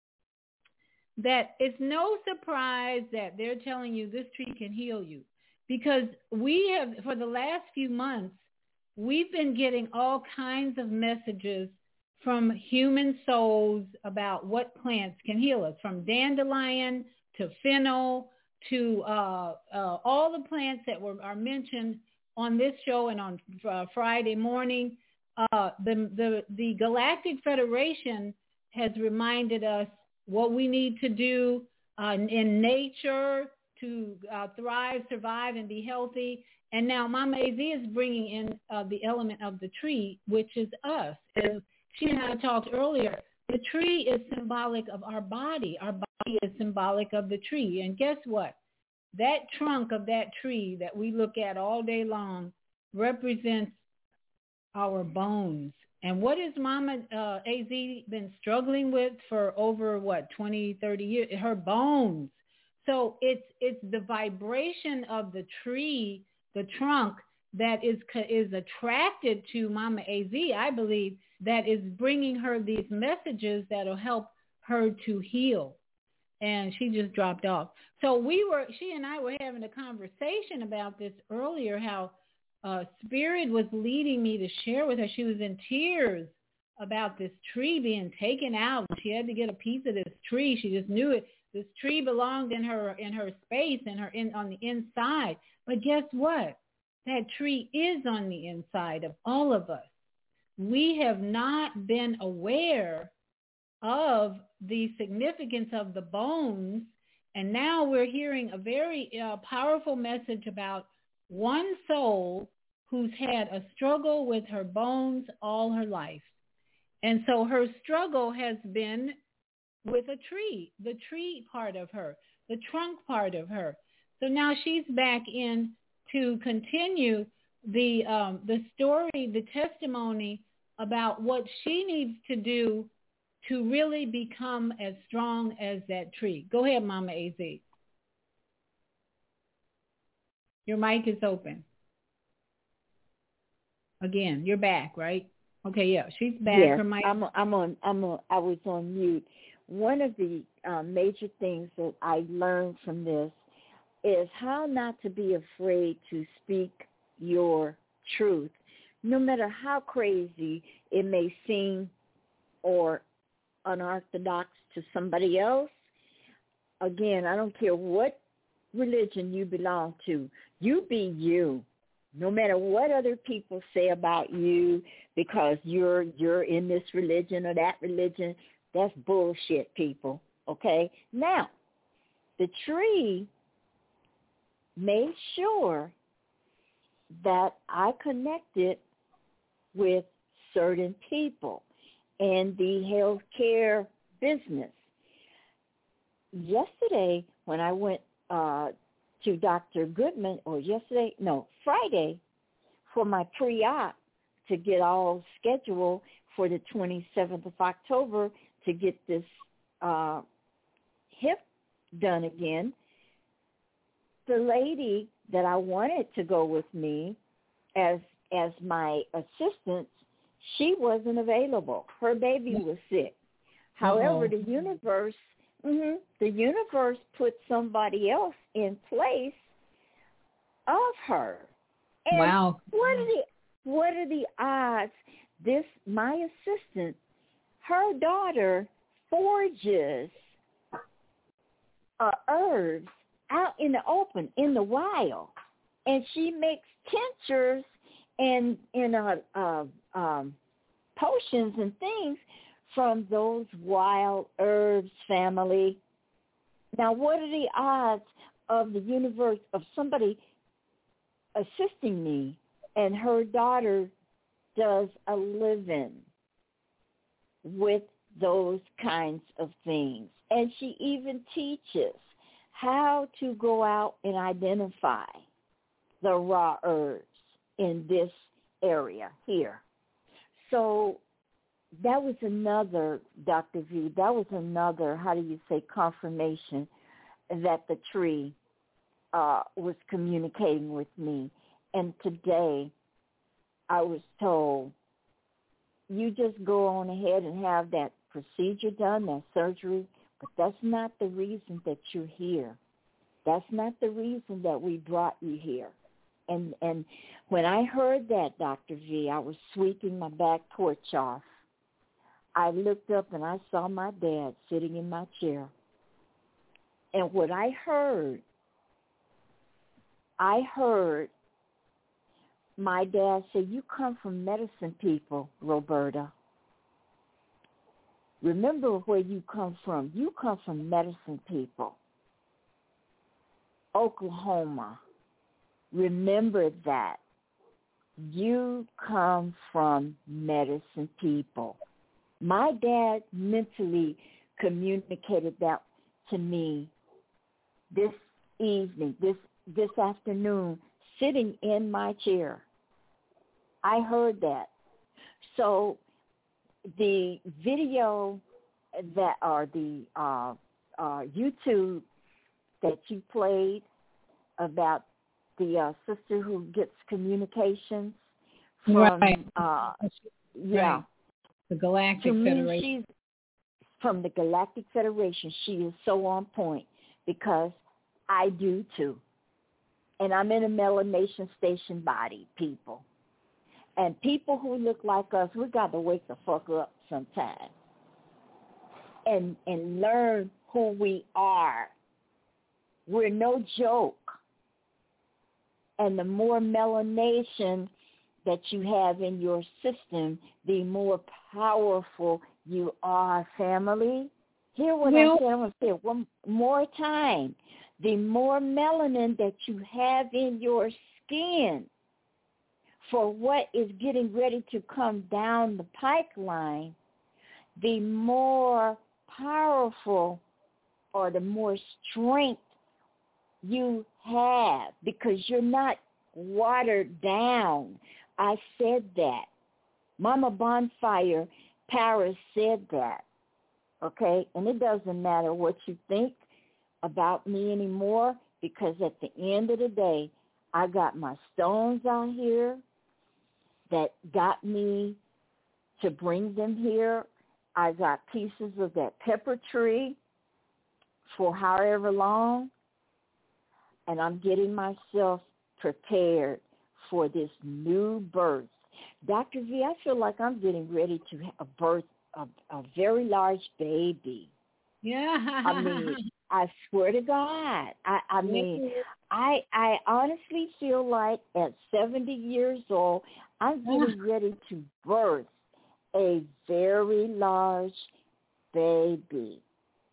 that it's no surprise that they're telling you this tree can heal you, because we have, for the last few months, we've been getting all kinds of messages from human souls about what plants can heal us, from dandelion to fennel to uh, uh, all the plants that were are mentioned on this show and on uh, Friday morning. Uh, the, the, the Galactic Federation has reminded us what we need to do uh, in nature to uh, thrive, survive, and be healthy. And now Mama A Z is bringing in uh, the element of the tree, which is us. As she and I talked earlier, the tree is symbolic of our body. Our body is symbolic of the tree. And guess what? That trunk of that tree that we look at all day long represents our bones. And what has Mama uh, A Z been struggling with for over, what, twenty, thirty years? Her bones. So it's it's the vibration of the tree, the trunk, that is is attracted to Mama A Z, I believe, that is bringing her these messages that will help her to heal. And she just dropped off. So we were, she and I were having a conversation about this earlier, how uh, Spirit was leading me to share with her. She was in tears about this tree being taken out. She had to get a piece of this tree. She just knew it. This tree belonged in her in her space, in her in on the inside. But guess what? That tree is on the inside of all of us. We have not been aware of the significance of the bones, and now we're hearing a very uh, powerful message about one soul who's had a struggle with her bones all her life. And so her struggle has been with a tree, the tree part of her, the trunk part of her. So now she's back in to continue the um, the story, the testimony about what she needs to do to really become as strong as that tree. Go ahead, Mama A Z. Your mic is open. Again, you're back, right? Okay, yeah, she's back. Yes, Her mic. I'm, I'm on. I'm on. I was on mute. One of the uh, major things that I learned from this is how not to be afraid to speak your truth, no matter how crazy it may seem or unorthodox to somebody else. Again, I don't care what religion you belong to. You be you, no matter what other people say about you because you're you're in this religion or that religion. That's bullshit, people. Okay? Now, the tree made sure that I connected with certain people in the healthcare business. Yesterday, when I went uh, to Doctor Goodman, or yesterday, no, Friday, for my pre-op to get all scheduled for the twenty-seventh of October to get this uh, hip done again, the lady that I wanted to go with me as as my assistant, she wasn't available. Her baby was sick. However, Uh-oh. the universe, mm-hmm, the universe put somebody else in place of her. And Wow. What are the what are the odds? This my assistant, her daughter forges uh, herbs out in the open, in the wild, and she makes tinctures and and uh, uh, um, potions and things from those wild herbs, family. Now, what are the odds of the universe, of somebody assisting me, and her daughter does a living with those kinds of things? And she even teaches how to go out and identify the raw herbs in this area here. So that was another, Doctor V, that was another, how do you say, confirmation that the tree uh, was communicating with me. And today I was told, you just go on ahead and have that procedure done, that surgery, but that's not the reason that you're here. That's not the reason that we brought you here. And and when I heard that, Doctor V, I was sweeping my back porch off. I looked up and I saw my dad sitting in my chair. And what I heard, I heard my dad say, you come from medicine people, Roberta. Remember where you come from. You come from medicine people. Oklahoma. Remember that. You come from medicine people. My dad mentally communicated that to me this evening, this this afternoon, sitting in my chair. I heard that. So the video that, or the uh, uh, YouTube that you played about the uh, sister who gets communications from, Right. uh, yeah, Right. The Galactic to me, Federation. she's from the Galactic Federation. She is so on point because I do too. And I'm in a melanation station body, people. And people who look like us, we got to wake the fuck up sometime and and learn who we are. We're no joke. And the more melanation that you have in your system, the more powerful you are, family. Hear what Well, I said. I'm going to say it one more time. The more melanin that you have in your skin for what is getting ready to come down the pipeline, the more powerful or the more strength you have, because you're not watered down. I said that. Mama Bonfire Paris said that, okay? And it doesn't matter what you think about me anymore, because at the end of the day, I got my stones out here that got me to bring them here. I got pieces of that pepper tree for however long, and I'm getting myself prepared for this new birth. Doctor V, I feel like I'm getting ready to have birth a, a very large baby. Yeah. I mean, I swear to God. I, I mean, I I honestly feel like at seventy years old, I'm getting ready to birth a very large baby.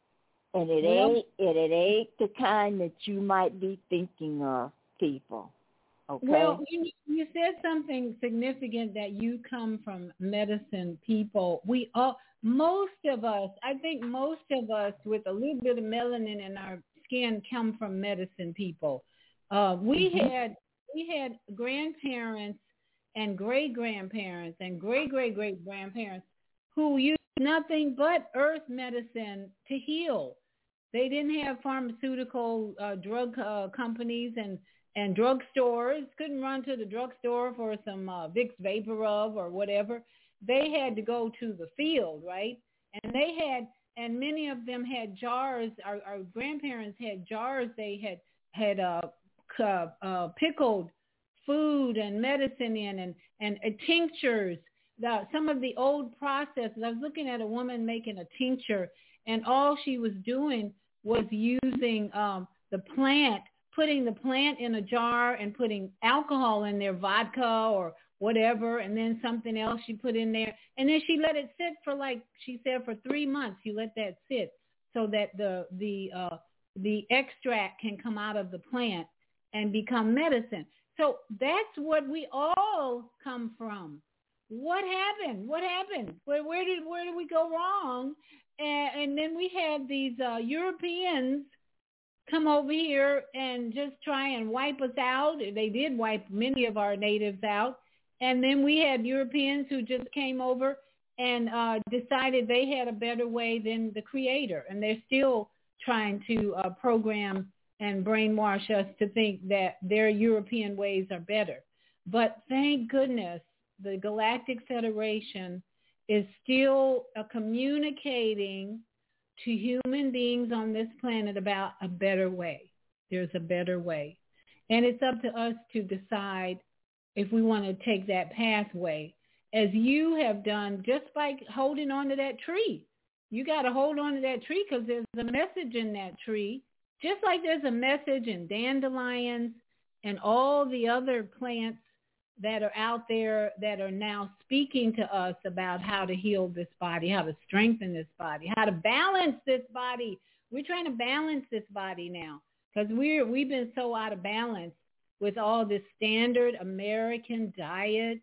And it well, ain't it, it ain't the kind that you might be thinking of, people. Okay? Well, you, you said something significant, that you come from medicine people. We all, most of us, I think most of us with a little bit of melanin in our skin come from medicine people. Uh, we mm-hmm. had we had grandparents and great grandparents and great great great grandparents who used nothing but earth medicine to heal. They didn't have pharmaceutical uh, drug uh, companies and and drugstores. Couldn't run to the drugstore for some uh, Vicks Vaporub or whatever. They had to go to the field, right? And they had, and many of them had jars. Our, our grandparents had jars. They had had uh, uh, uh, pickled food and medicine in, and and uh, tinctures. The, some of the old processes. I was looking at a woman making a tincture, and all she was doing was using um, the plant, putting the plant in a jar and putting alcohol in there, vodka or whatever, and then something else she put in there. And then she let it sit for, like she said, for three months. You let that sit so that the the uh, the extract can come out of the plant and become medicine. So that's what we all come from. What happened? What happened? Where, where did where did we go wrong? And, and then we had these uh, Europeans come over here and just try and wipe us out. They did wipe many of our natives out. And then we had Europeans who just came over and uh, decided they had a better way than the Creator. And they're still trying to uh, program and brainwash us to think that their European ways are better. But thank goodness the Galactic Federation is still uh, communicating to human beings on this planet about a better way. There's a better way. And it's up to us to decide if we want to take that pathway, as you have done just by holding on to that tree. You got to hold on to that tree because there's a message in that tree, just like there's a message in dandelions and all the other plants that are out there that are now speaking to us about how to heal this body, how to strengthen this body, how to balance this body. We're trying to balance this body now because we're, we've been so out of balance with all this standard American diet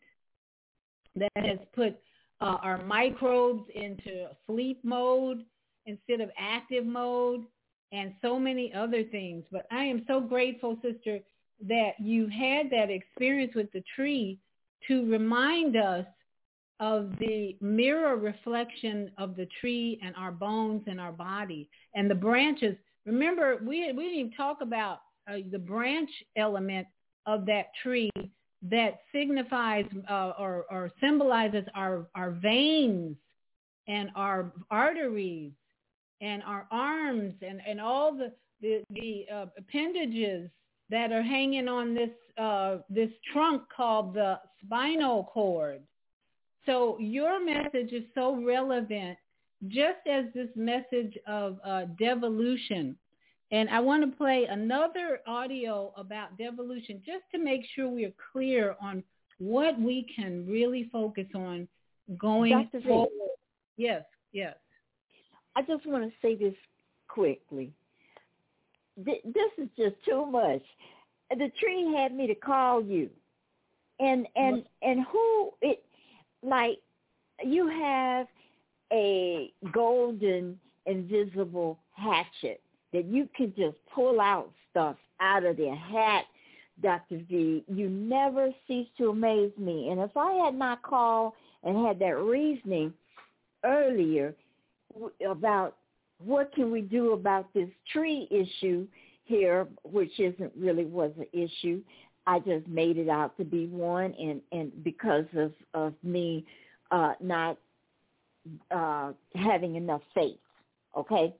that has put uh, our microbes into sleep mode instead of active mode and so many other things. But I am so grateful, Sister, that you had that experience with the tree to remind us of the mirror reflection of the tree and our bones and our body and the branches. Remember, we, we didn't even talk about uh, the branch element of that tree that signifies uh, or, or symbolizes our, our veins and our arteries and our arms and, and all the, the, the uh, appendages that are hanging on this uh, this trunk called the spinal cord. So your message is so relevant, just as this message of uh, devolution. And I want to play another audio about devolution just to make sure we are clear on what we can really focus on going Doctor forward. V, yes, yes. I just want to say this quickly. This is just too much. The tree had me to call you, and and and who it like you have a golden invisible hatchet that you could just pull out stuff out of their hat, Doctor V. You never cease to amaze me. And if I had not called and had that reasoning earlier about what can we do about this tree issue here, which isn't really was an issue. I just made it out to be one, and, and because of, of me uh, not uh, having enough faith, okay?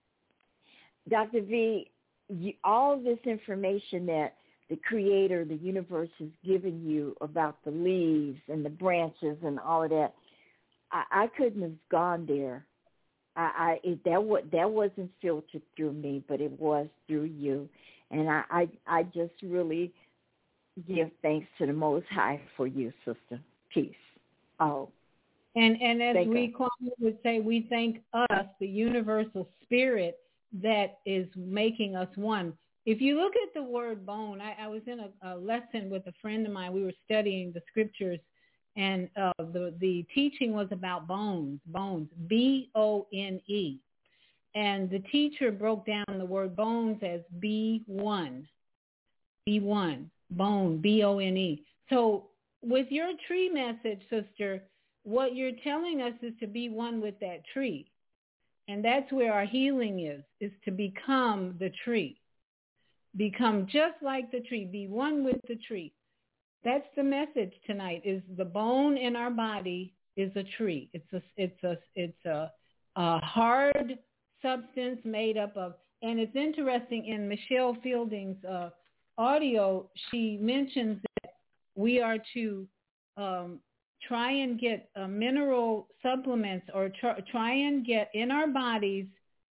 Doctor V, you, all this information that the Creator, the universe has given you about the leaves and the branches and all of that, I, I couldn't have gone there. I, I it, that was that wasn't filtered through me, but it was through you, and I, I I just really give thanks to the Most High for you, sister. Peace. Oh, and and as we would say, we thank us, the universal spirit, that is making us one. If you look at the word bone, I, I was in a, a lesson with a friend of mine. We were studying the scriptures, and uh, the, the teaching was about bones, bones, B O N E. And the teacher broke down the word bones as B one, B one, bone, B O N E. So with your tree message, sister, what you're telling us is to be one with that tree. And that's where our healing is, is to become the tree. Become just like the tree. Be one with the tree. That's the message tonight, is the bone in our body is a tree. It's a, it's a, it's a, a hard substance made up of, and it's interesting in Michelle Fielding's uh, audio, she mentions that we are to um, try and get uh, mineral supplements or tr- try and get in our bodies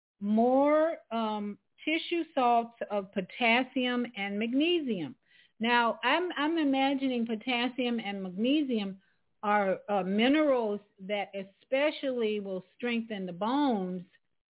more um, tissue salts of potassium and magnesium. Now, I'm, I'm imagining potassium and magnesium are uh, minerals that especially will strengthen the bones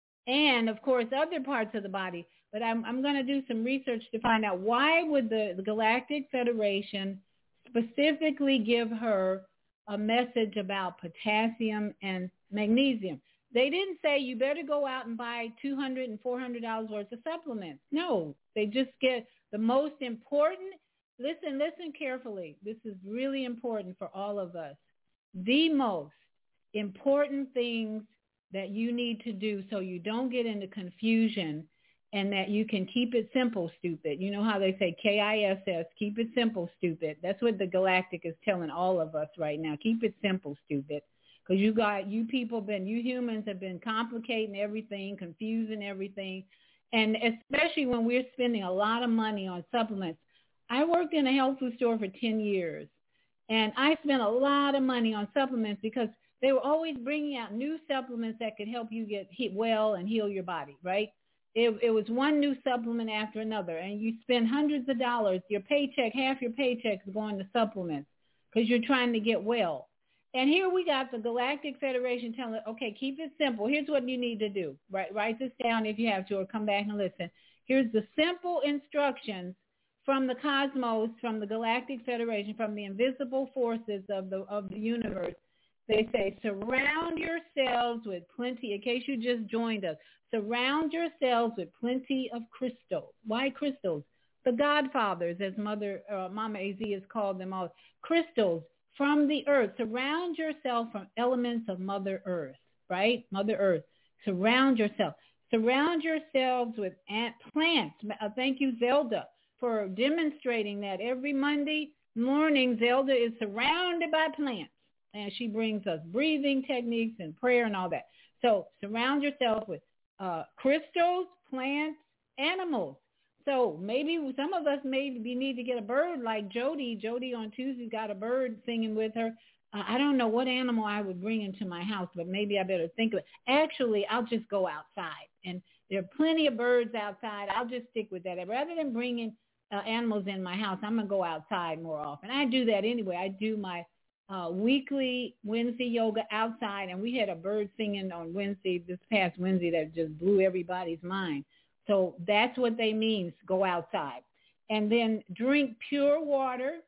and, of course, other parts of the body. But I'm, I'm going to do some research to find out why would the, the Galactic Federation specifically give her a message about potassium and magnesium. They didn't say you better go out and buy two hundred dollars and four hundred dollars worth of supplements. No, they just get the most important. Listen, listen carefully. This is really important for all of us. The most important things that you need to do so you don't get into confusion and that you can keep it simple, stupid. You know how they say K I S S, keep it simple, stupid. That's what the Galactic is telling all of us right now. Keep it simple, stupid. Because you got, you people been, you humans have been complicating everything, confusing everything. And especially when we're spending a lot of money on supplements. I worked in a health food store for ten years. And I spent a lot of money on supplements because they were always bringing out new supplements that could help you get well and heal your body, right? It, it was one new supplement after another, and you spend hundreds of dollars. Your paycheck, half your paycheck is going to supplements because you're trying to get well. And here we got the Galactic Federation telling us, okay, keep it simple. Here's what you need to do. Write, write this down if you have to, or come back and listen. Here's the simple instructions from the cosmos, from the Galactic Federation, from the invisible forces of the of the universe. They say, surround yourselves with plenty, in case you just joined us, surround yourselves with plenty of crystals. Why crystals? The Godfathers, as Mother uh, Mama A Z has called them all. Crystals from the earth. Surround yourself from elements of Mother Earth, right? Mother Earth. Surround yourself. Surround yourselves with ant plants. Uh, thank you, Zelda, for demonstrating that. Every Monday morning, Zelda is surrounded by plants. And she brings us breathing techniques and prayer and all that. So surround yourself with uh, crystals, plants, animals. So maybe some of us maybe need to get a bird like Jody. Jody on Tuesday got a bird singing with her. Uh, I don't know what animal I would bring into my house, but maybe I better think of it. Actually, I'll just go outside. And there are plenty of birds outside. I'll just stick with that. Rather than bringing uh, animals in my house, I'm going to go outside more often. I do that anyway. I do my Uh, weekly Wednesday yoga outside, and we had a bird singing on Wednesday, this past Wednesday, that just blew everybody's mind. So that's what they mean, go outside. And then drink pure water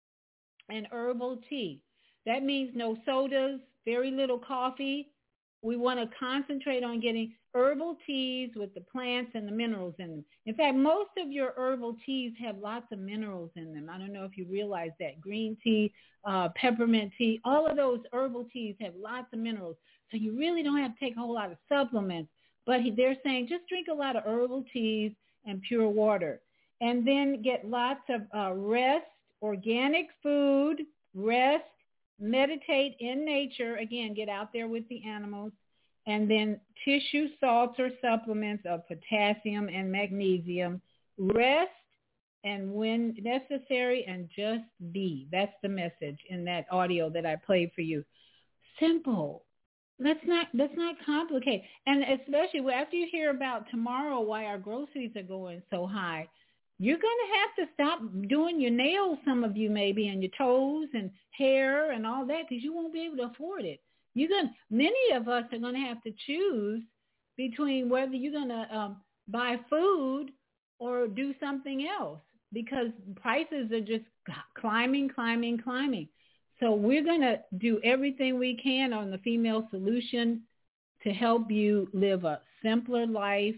and herbal tea. That means no sodas, very little coffee. We want to concentrate on getting herbal teas with the plants and the minerals in them. In fact, most of your herbal teas have lots of minerals in them. I don't know if you realize that. Green tea, uh, peppermint tea, all of those herbal teas have lots of minerals. So you really don't have to take a whole lot of supplements. But they're saying just drink a lot of herbal teas and pure water. And then get lots of uh, rest, organic food, rest, meditate in nature. Again, get out there with the animals. And then tissue salts or supplements of potassium and magnesium. Rest, and when necessary, and just be. That's the message in that audio that I played for you. Simple. Let's not let's not complicate. And especially after you hear about tomorrow why our groceries are going so high, you're going to have to stop doing your nails, some of you maybe, and your toes and hair and all that, because you won't be able to afford it. You're going many of us are going to have to choose between whether you're going to um, buy food or do something else because prices are just climbing, climbing, climbing. So we're going to do everything we can on the Female Solution to help you live a simpler life.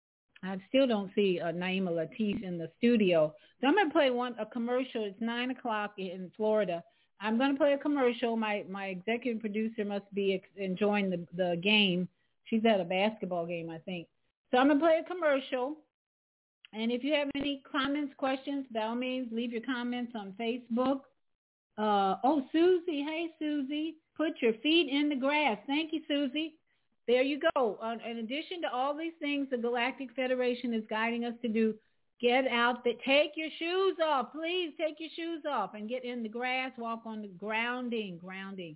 I still don't see uh, Naima Latif in the studio. So I'm going to play one a commercial. It's nine o'clock in Florida. I'm going to play a commercial. My my executive producer must be ex- enjoying the, the game. She's at a basketball game, I think. So I'm going to play a commercial. And if you have any comments, questions, by all means, leave your comments on Facebook. Uh, oh, Susie. Hey, Susie. Put your feet in the grass. Thank you, Susie. There you go. Uh, in addition to all these things the Galactic Federation is guiding us to do, get out there. Take your shoes off. Please take your shoes off and get in the grass, walk on the grounding, grounding.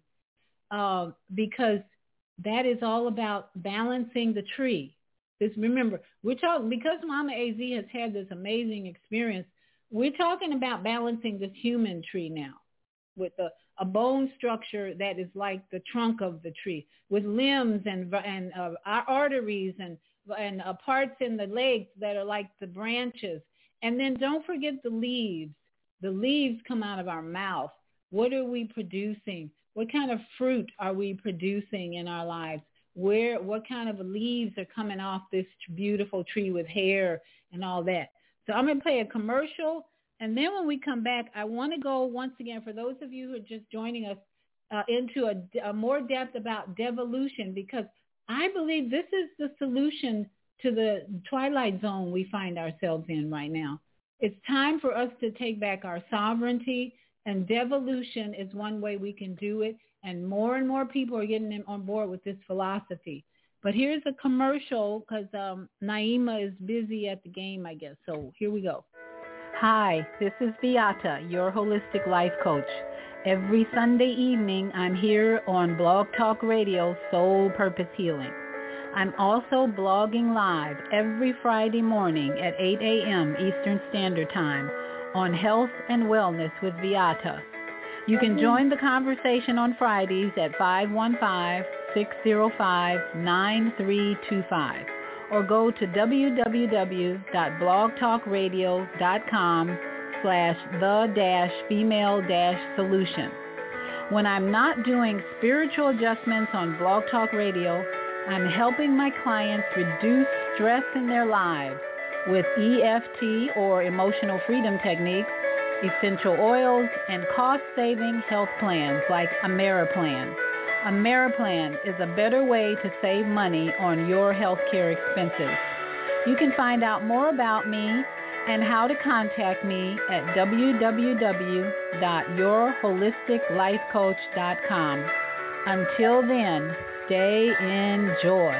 Uh, because that is all about balancing the tree. This, remember, we're talking, because Mama A Z has had this amazing experience, we're talking about balancing this human tree now with a, a bone structure that is like the trunk of the tree, with limbs and and uh, arteries and and uh, parts in the legs that are like the branches. And then don't forget the leaves. The leaves come out of our mouth. What are we producing? What kind of fruit are we producing in our lives? Where, what kind of leaves are coming off this beautiful tree with hair and all that? So I'm going to play a commercial. And then when we come back, I want to go once again, for those of you who are just joining us, uh, into a, a more depth about devolution, because I believe this is the solution to the twilight zone we find ourselves in right now. It's time for us to take back our sovereignty, and devolution is one way we can do it. And more and more people are getting on board with this philosophy. But here's a commercial because um, Naima is busy at the game, I guess. So here we go. Hi, this is Beata, your holistic life coach. Every Sunday evening, I'm here on Blog Talk Radio, Soul Purpose Healing. I'm also blogging live every Friday morning at eight a.m. Eastern Standard Time on Health and Wellness with Beata. You can join the conversation on Fridays at five one five, six zero five, nine three two five or go to www.blogtalkradio.com slash the dash female dash solution. When I'm not doing spiritual adjustments on Blog Talk Radio, I'm helping my clients reduce stress in their lives with E F T or emotional freedom techniques, essential oils, and cost-saving health plans like Ameriplan. Ameriplan is a better way to save money on your healthcare expenses. You can find out more about me and how to contact me at w w w dot your holistic life coach dot com. Until then, stay in joy.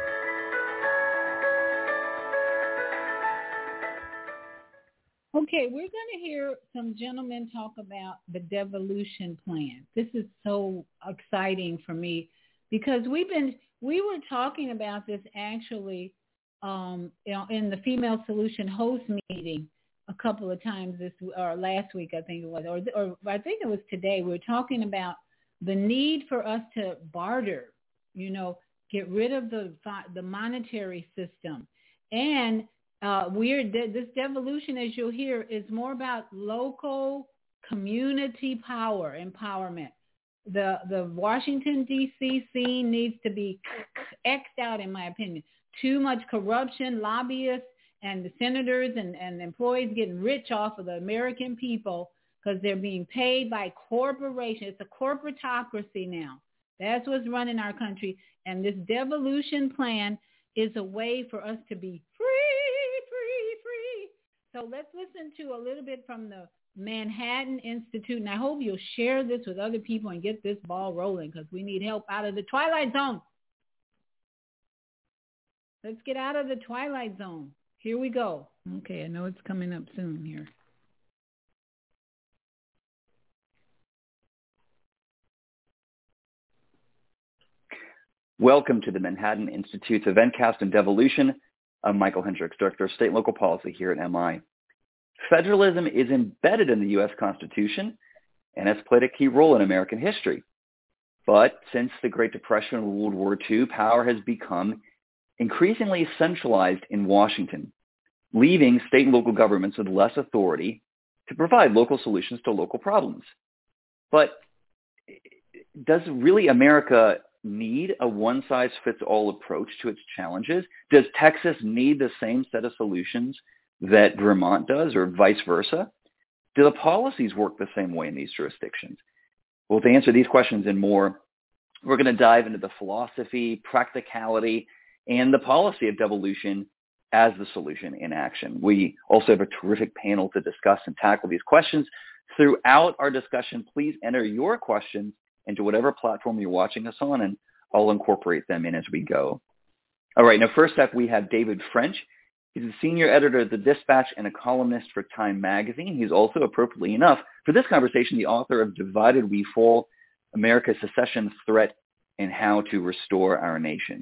Okay, we're going to hear some gentlemen talk about the devolution plan. This is so exciting for me because we've been, we were talking about this actually um, you know, in the Female Solution host meeting a couple of times this or last week, I think it was, or, or I think it was today. We were talking about the need for us to barter, you know, get rid of the the monetary system. And uh, we're de- this devolution, as you'll hear, is more about local community power, empowerment. The the Washington, D C scene needs to be X'd out, in my opinion. Too much corruption, lobbyists, and the senators and, and employees getting rich off of the American people because they're being paid by corporations. It's a corporatocracy now. That's what's running our country. And this devolution plan is a way for us to be free, free, free. So let's listen to a little bit from the Manhattan Institute. And I hope you'll share this with other people and get this ball rolling because we need help out of the twilight zone. Let's get out of the twilight zone. Here we go. Okay, I know it's coming up soon here. Welcome to the Manhattan Institute's Eventcast and Devolution. I'm Michael Hendricks, Director of State and Local Policy here at M I. Federalism is embedded in the U S Constitution and has played a key role in American history. But since the Great Depression and World War Two, power has become increasingly centralized in Washington, leaving state and local governments with less authority to provide local solutions to local problems. But does really America need a one-size-fits-all approach to its challenges? Does Texas need the same set of solutions that Vermont does, or vice versa? Do the policies work the same way in these jurisdictions? Well, to answer these questions and more, we're going to dive into the philosophy, practicality, and the policy of devolution as the solution in action. We also have a terrific panel to discuss and tackle these questions. Throughout our discussion, please enter your questions into whatever platform you're watching us on, and I'll incorporate them in as we go. All right, now first up, we have David French. He's a senior editor at The Dispatch and a columnist for Time Magazine. He's also, appropriately enough, for this conversation, the author of Divided We Fall, America's Secession Threat and How to Restore Our Nation.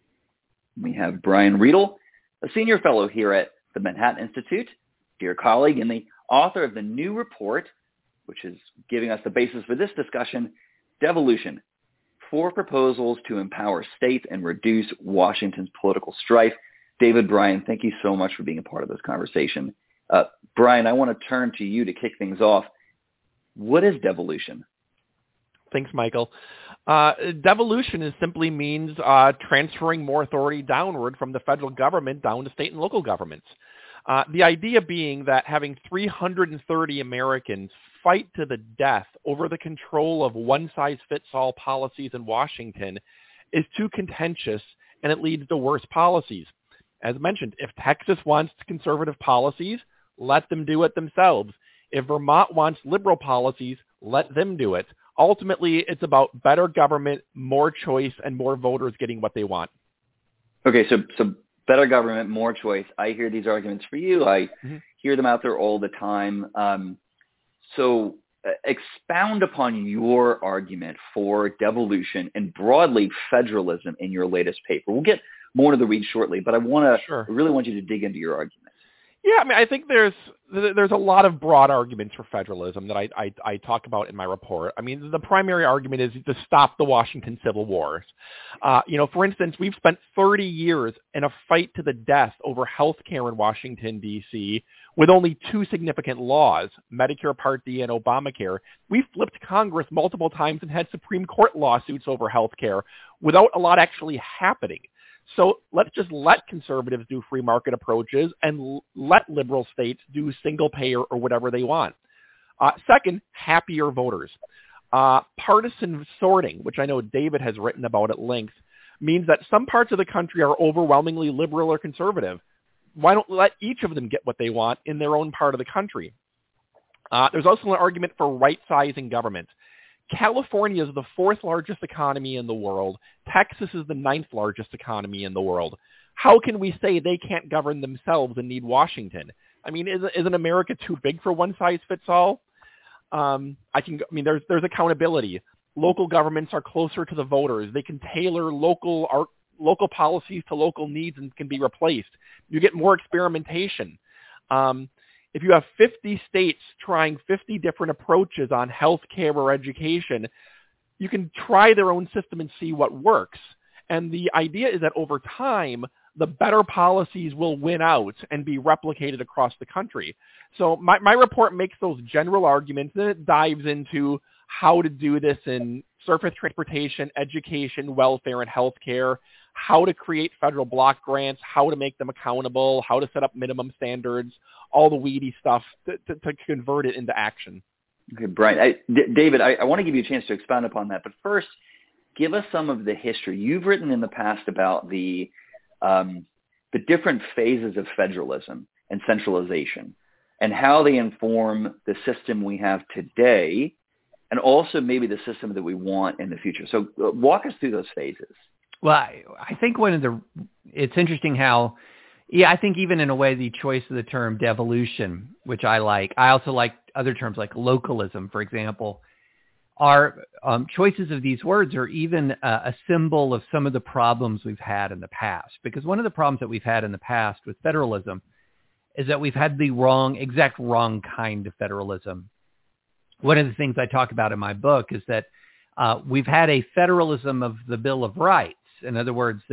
We have Brian Riedel, a senior fellow here at the Manhattan Institute, dear colleague, and the author of the new report, which is giving us the basis for this discussion, Devolution, Four Proposals to Empower States and Reduce Washington's Political Strife. David, Brian, thank you so much for being a part of this conversation. Uh, Brian, I want to turn to you to kick things off. What is devolution? Thanks, Michael. Uh, devolution is simply means uh, transferring more authority downward from the federal government down to state and local governments. Uh, the idea being that having three hundred thirty Americans fight to the death over the control of one-size-fits-all policies in Washington is too contentious, and it leads to worse policies. As mentioned, if Texas wants conservative policies, let them do it themselves. If Vermont wants liberal policies, let them do it. Ultimately, it's about better government, more choice, and more voters getting what they want. Okay, so so better government, more choice. I hear these arguments for you. I mm-hmm. hear them out there all the time. Um, so uh, expound upon your argument for devolution and broadly federalism in your latest paper. We'll get more into the weeds shortly, but I want to sure. I really want you to dig into your argument. Yeah, I mean, I think there's there's a lot of broad arguments for federalism that I, I, I talk about in my report. I mean, the primary argument is to stop the Washington Civil Wars. Uh, you know, for instance, we've spent thirty years in a fight to the death over health care in Washington, D C, with only two significant laws, Medicare Part D and Obamacare. We flipped Congress multiple times and had Supreme Court lawsuits over health care without a lot actually happening. So let's just let conservatives do free market approaches and l- let liberal states do single payer or whatever they want. Uh, second, happier voters. Uh, partisan sorting, which I know David has written about at length, means that some parts of the country are overwhelmingly liberal or conservative. Why don't let each of them get what they want in their own part of the country? Uh, there's also an argument for right-sizing government. California is the fourth largest economy in the world. Texas is the ninth largest economy in the world. How can we say they can't govern themselves and need Washington? I mean, isn't, isn't America too big for one size fits all? Um, I can. I mean, there's there's accountability. Local governments are closer to the voters. They can tailor local art, local policies to local needs and can be replaced. You get more experimentation. Um, If you have fifty states trying fifty different approaches on healthcare or education, you can try their own system and see what works. And the idea is that over time, the better policies will win out and be replicated across the country. So my, my report makes those general arguments, and it dives into how to do this in surface transportation, education, welfare, and healthcare, how to create federal block grants, how to make them accountable, how to set up minimum standards, all the weedy stuff to, to, to convert it into action. Okay, Brian. I, D- David, I, I want to give you a chance to expound upon that. But first, give us some of the history. You've written in the past about the um, the different phases of federalism and centralization and how they inform the system we have today and also maybe the system that we want in the future. So uh, walk us through those phases. Well, I, I think one of the – it's interesting how – yeah, I think even in a way the choice of the term devolution, which I like. I also like other terms like localism, for example. Our um, choices of these words are even uh, a symbol of some of the problems we've had in the past. Because one of the problems that we've had in the past with federalism is that we've had the wrong, exact wrong kind of federalism. One of the things I talk about in my book is that uh, we've had a federalism of the Bill of Rights. In other words, that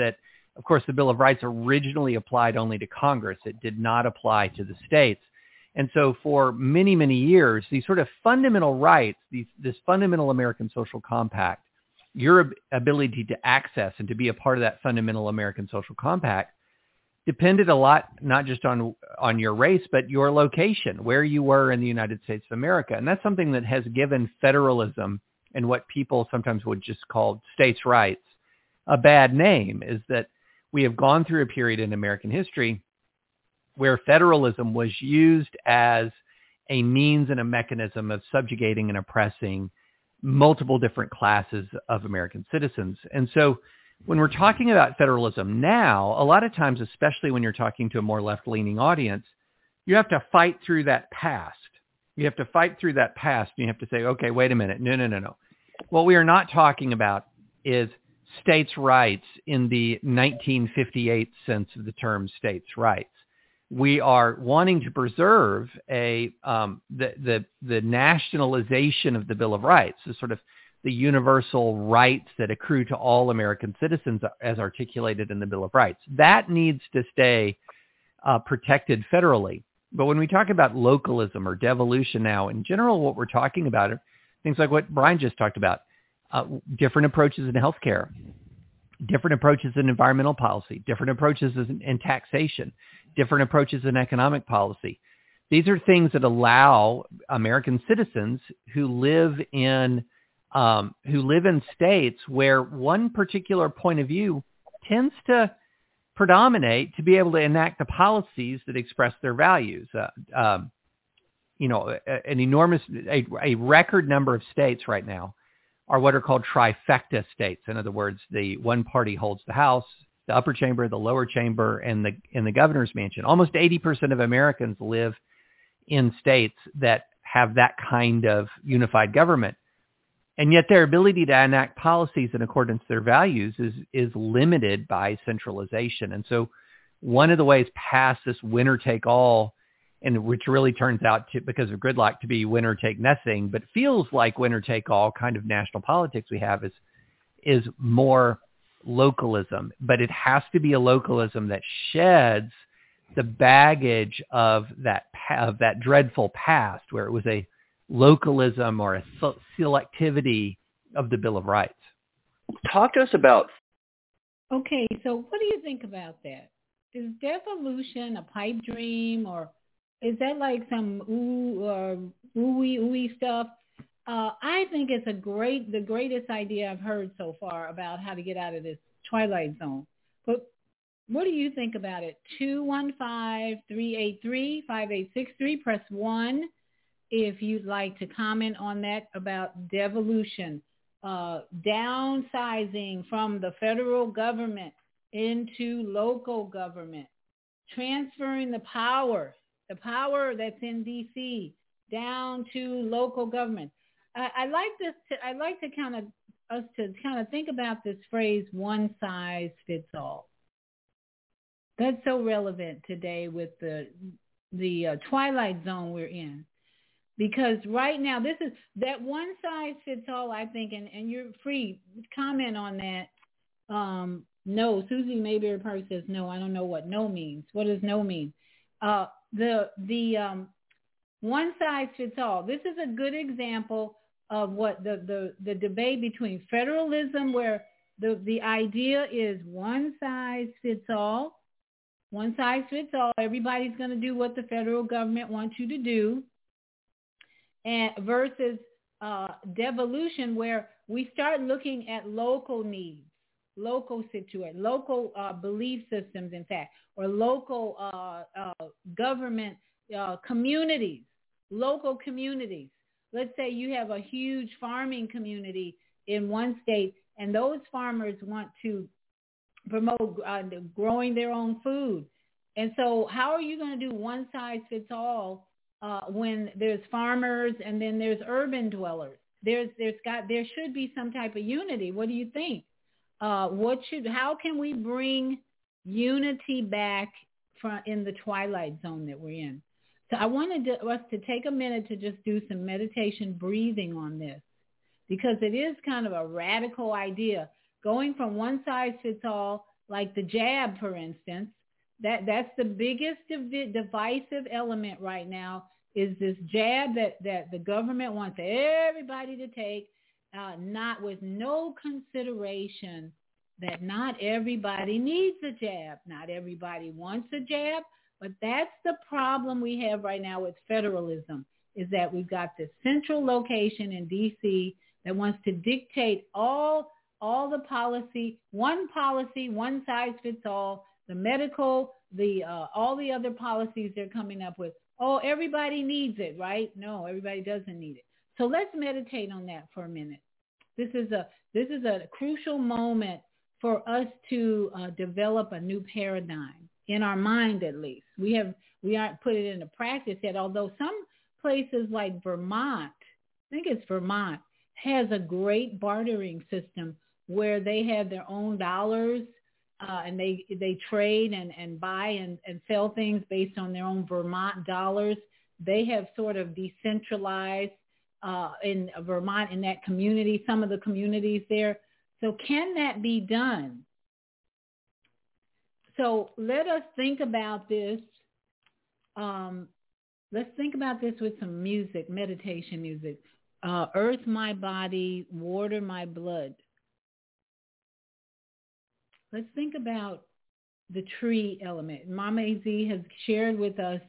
Of course, the Bill of Rights originally applied only to Congress. It did not apply to the states. And so for many, many years, these sort of fundamental rights, these, this fundamental American social compact, your ability to access and to be a part of that fundamental American social compact depended a lot, not just on, on your race, but your location, where you were in the United States of America. And that's something that has given federalism and what people sometimes would just call states' rights a bad name, is that we have gone through a period in American history where federalism was used as a means and a mechanism of subjugating and oppressing multiple different classes of American citizens. And so when we're talking about federalism now, a lot of times, especially when you're talking to a more left-leaning audience, you have to fight through that past. You have to fight through that past, and you have to say, okay, wait a minute. No, no, no, no. What we are not talking about is states' rights in the nineteen fifty-eight sense of the term states' rights. We are wanting to preserve a um, the, the the nationalization of the Bill of Rights, the sort of the universal rights that accrue to all American citizens as articulated in the Bill of Rights. That needs to stay uh, protected federally. But when we talk about localism or devolution now, in general, what we're talking about are things like what Brian just talked about, uh, different approaches in healthcare, different approaches in environmental policy, different approaches in, in taxation, different approaches in economic policy. These are things that allow American citizens who live in um, who live in states where one particular point of view tends to predominate to be able to enact the policies that express their values. Uh, um, you know, a, an enormous, a, a record number of states right now are what are called trifecta states. In other words, the one party holds the House, the upper chamber, the lower chamber, and the in the governor's mansion. Almost eighty percent of Americans live in states that have that kind of unified government. And yet their ability to enact policies in accordance to their values is, is limited by centralization. And so one of the ways past this winner-take-all, and which really turns out to, because of gridlock, to be winner-take-nothing, but feels like winner-take-all kind of national politics we have, is is more localism. But it has to be a localism that sheds the baggage of that of that dreadful past, where it was a localism or a selectivity of the Bill of Rights. Talk to us about... Okay, so what do you think about that? Is devolution a pipe dream, or is that like some ooh or ooey ooey stuff? Uh, I think it's a great, the greatest idea I've heard so far about how to get out of this twilight zone. But what do you think about it? two one five, three eight three, five eight six three. Press one if you'd like to comment on that about devolution, uh, downsizing from the federal government into local government, transferring the power, the power that's in D C down to local government. I, I like this. To, I like to kind of us to kind of think about this phrase, one size fits all. That's so relevant today with the the uh, twilight zone we're in. Because right now, this is that one size fits all, I think, and, and you're free to comment on that. Um, no, Susie Mayberry Park says no. I don't know what no means. What does no mean? Uh, the the um, one size fits all. This is a good example of what the, the, the debate between federalism, where the, the idea is one size fits all. One size fits all. Everybody's going to do what the federal government wants you to do. And versus uh, devolution, where we start looking at local needs, local situation, local uh, belief systems, in fact, or local uh, uh, government uh, communities, local communities. Let's say you have a huge farming community in one state, and those farmers want to promote uh, growing their own food. And so how are you going to do one size fits all Uh, when there's farmers and then there's urban dwellers? There's there's got there should be some type of unity. What do you think? Uh, what should how can we bring unity back from in the twilight zone that we're in? So I wanted to, us to take a minute to just do some meditation breathing on this, because it is kind of a radical idea, going from one size fits all, like the jab, for instance. That that's the biggest div- divisive element right now is this jab that, that the government wants everybody to take, uh, not with no consideration that not everybody needs a jab. Not everybody wants a jab, but that's the problem we have right now with federalism, is that we've got this central location in D C that wants to dictate all all the policy, one policy, one size fits all, the medical, the uh, all the other policies they're coming up with. Oh, everybody needs it, right? No, everybody doesn't need it. So let's meditate on that for a minute. This is a this is a crucial moment for us to uh, develop a new paradigm in our mind, at least. We have we aren't put it into practice yet. Although some places like Vermont, I think it's Vermont, has a great bartering system where they have their own dollars. Uh, and they they trade and, and buy and, and sell things based on their own Vermont dollars. They have sort of decentralized uh, in Vermont, in that community, some of the communities there. So can that be done? So let us think about this. Um, let's think about this with some music, meditation music. Uh, Earth my body, water my blood. Let's think about the tree element. Mama A Z has shared with us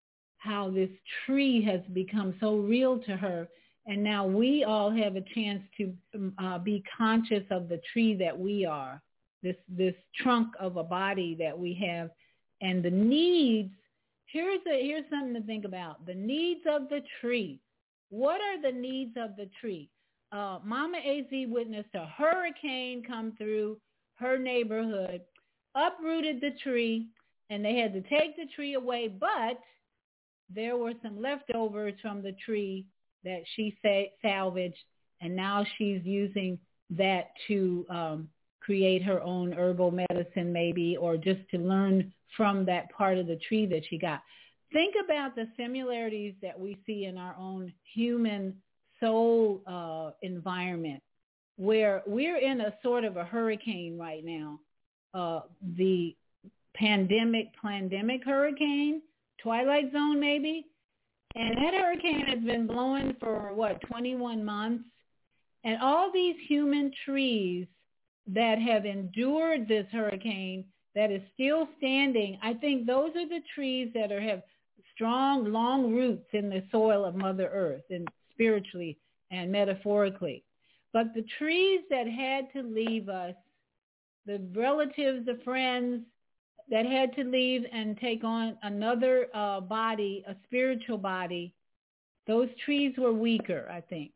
how this tree has become so real to her. And now we all have a chance to uh, be conscious of the tree that we are, this, this trunk of a body that we have, and the needs. Here's, a, here's something to think about. The needs of the tree. What are the needs of the tree? Uh, Mama A Z witnessed a hurricane come through her neighborhood, uprooted the tree, and they had to take the tree away, but there were some leftovers from the tree that she sa- salvaged, and now she's using that to um, create her own herbal medicine maybe, or just to learn from that part of the tree that she got. Think about the similarities that we see in our own human soul uh, environment, where we're in a sort of a hurricane right now, uh, the pandemic, pandemic hurricane, Twilight Zone maybe, and that hurricane has been blowing for, what, twenty-one months, and all these human trees that have endured this hurricane that is still standing, I think those are the trees that are have strong, long roots in the soil of Mother Earth, and spiritually and metaphorically. But the trees that had to leave us, the relatives, the friends that had to leave and take on another uh, body, a spiritual body, those trees were weaker, I think.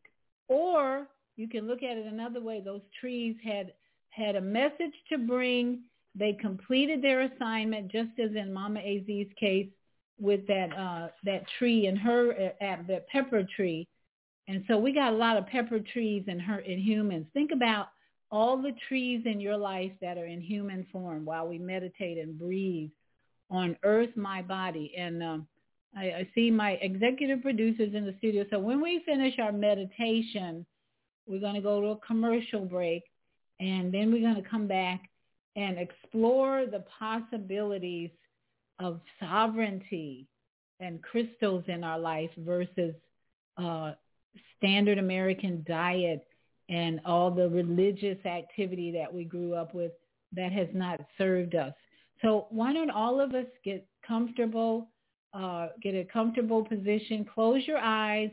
Or you can look at it another way. Those trees had had a message to bring. They completed their assignment, just as in Mama A Z's case with that uh, that tree and her uh, that pepper tree. And so we got a lot of pepper trees in her in humans. Think about all the trees in your life that are in human form while we meditate and breathe on Earth, my body. And um, I, I see my executive producers in the studio. So when we finish our meditation, we're going to go to a commercial break, and then we're going to come back and explore the possibilities of sovereignty and crystals in our life versus uh, standard American diet and all the religious activity that we grew up with that has not served us. So why don't all of us get comfortable, uh, get a comfortable position, close your eyes.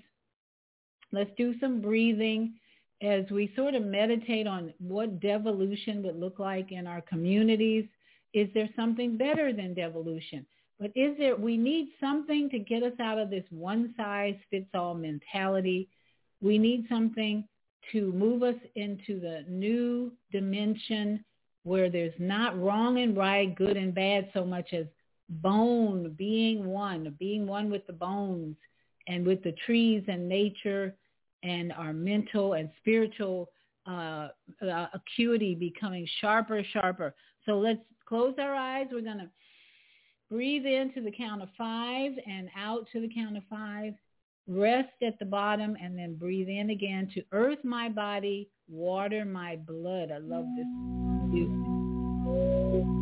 Let's do some breathing as we sort of meditate on what devolution would look like in our communities. Is there something better than devolution? But is there, we need something to get us out of this one-size-fits-all mentality. We need something to move us into the new dimension where there's not wrong and right, good and bad, so much as bone, being one, being one with the bones and with the trees and nature and our mental and spiritual uh, uh, acuity becoming sharper, sharper. So let's close our eyes. We're going to breathe in to the count of five and out to the count of five. Rest at the bottom and then breathe in again to earth my body, water my blood. I love this music.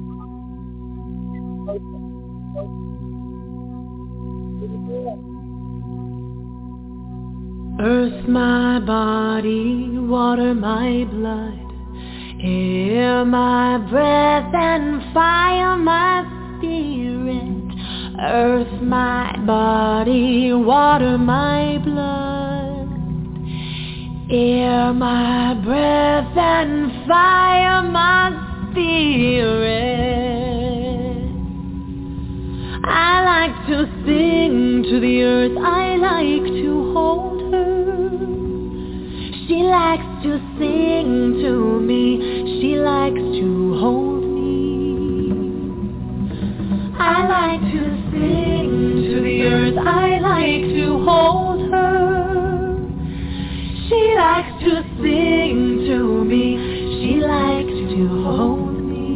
Earth my body, water my blood, air my breath, and fire my spirit. Earth my body, water my blood, air my breath, and fire my spirit. I like to sing to the earth, I like to hold her. She likes to sing to me, she likes to hold me. I like to sing to the earth, I like to hold her. She likes to sing to me, she likes to hold me.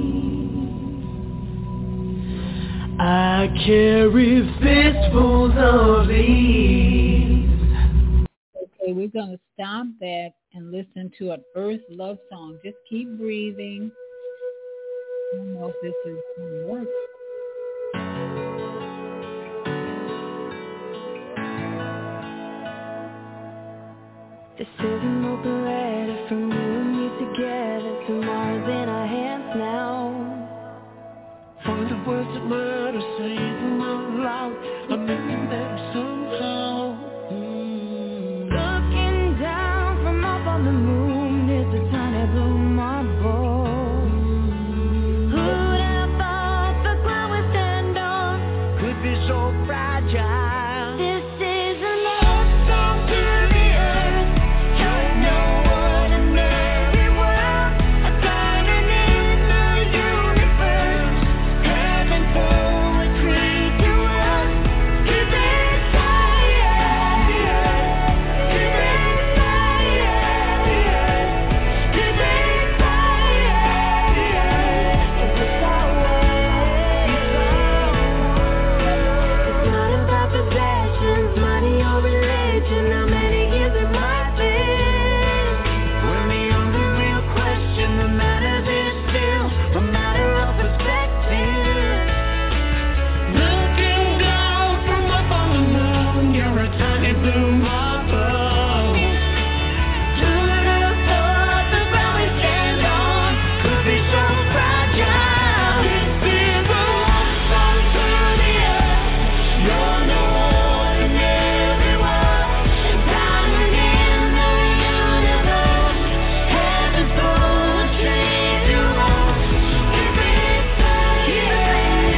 I carry fistfuls of leaves. Okay, we're going to stop that and listen to an Earth love song. Just keep breathing. I don't know if this is going to work. This is an open letter from you and me together. Tomorrow's in our hands now. Find the words that matter, say them out loud. I'm making them somehow. Mm. Looking down from up on the moon is a tiny blue marble. Mm. Who'd have thought the ground we stand on could be so fragile? This is a love song to the earth. You're no ordinary world, a diamond in the universe. Heaven poetry to us. Give it fire, give it fire, give it fire. It's our world. It's not about possessions, money or religion. How many years it might be. When the only real question that matters is still a matter of perspective. Looking down from up on the moon, you're a tiny blue marble. Who'd have thought the ground we stand on could be so fragile? This is a love song to the earth. You're no ordinary world, a diamond in the universe. Heaven's poetry to us. Give it fire, give it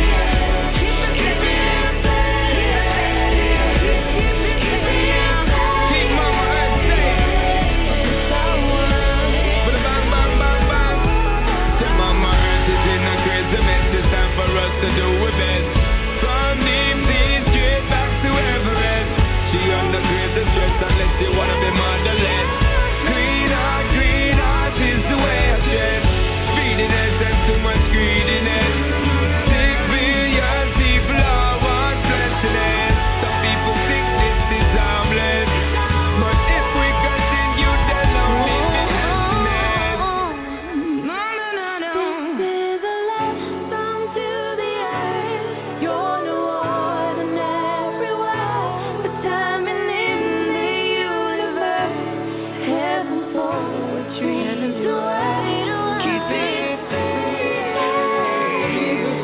Keep my heart safe. It's our world. Bang, bang, bang, bang. Tell Mama Earth is in a crazy mess. It's time for us to do our best. From deep sea straight back to Everest. She under crazy stress unless you wanna be motherless. Green heart, green heart is the way I dress. Speediness and too much greediness. Six billion people are want blessedness. Some people think this is harmless, but if we continue, then loneliness happiness. No, no, no, no. This is a love song to the earth. You're no ordinary world, a diamond in the universe. Heaven's poetry to us. Keep it fire, keep it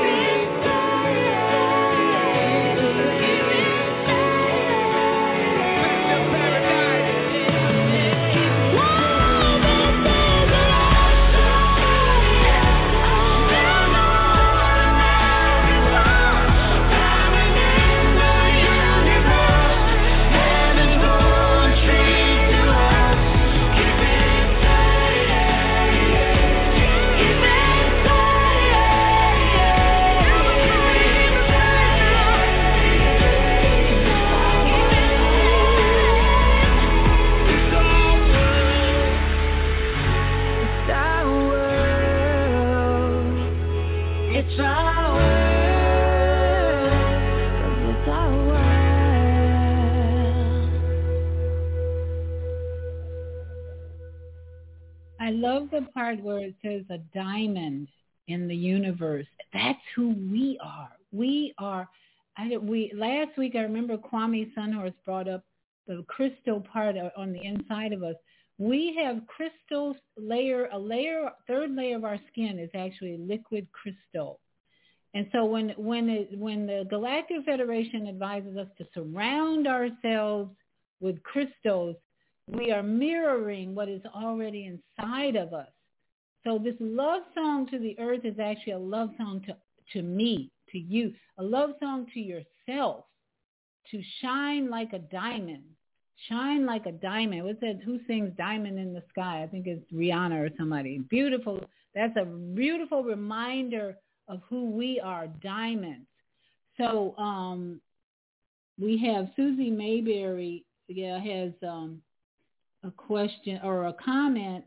It's our world. It's our world. 'Cause it's our world. I love the part where it says a diamond in the universe. That's who we are. We are, I, we, last week I remember Kwame Sunhorse brought up the crystal part on the inside of us. We have crystals layer, a layer, third layer of our skin is actually liquid crystal. And so when when it, when the Galactic Federation advises us to surround ourselves with crystals, we are mirroring what is already inside of us. So this love song to the earth is actually a love song to, to me, to you, a love song to yourself, to shine like a diamond. Shine like a diamond. What says, who sings Diamond in the Sky? I think it's Rihanna or somebody. Beautiful. That's a beautiful reminder of who we are, diamonds. So um, we have Susie Mayberry yeah, has um, a question or a comment.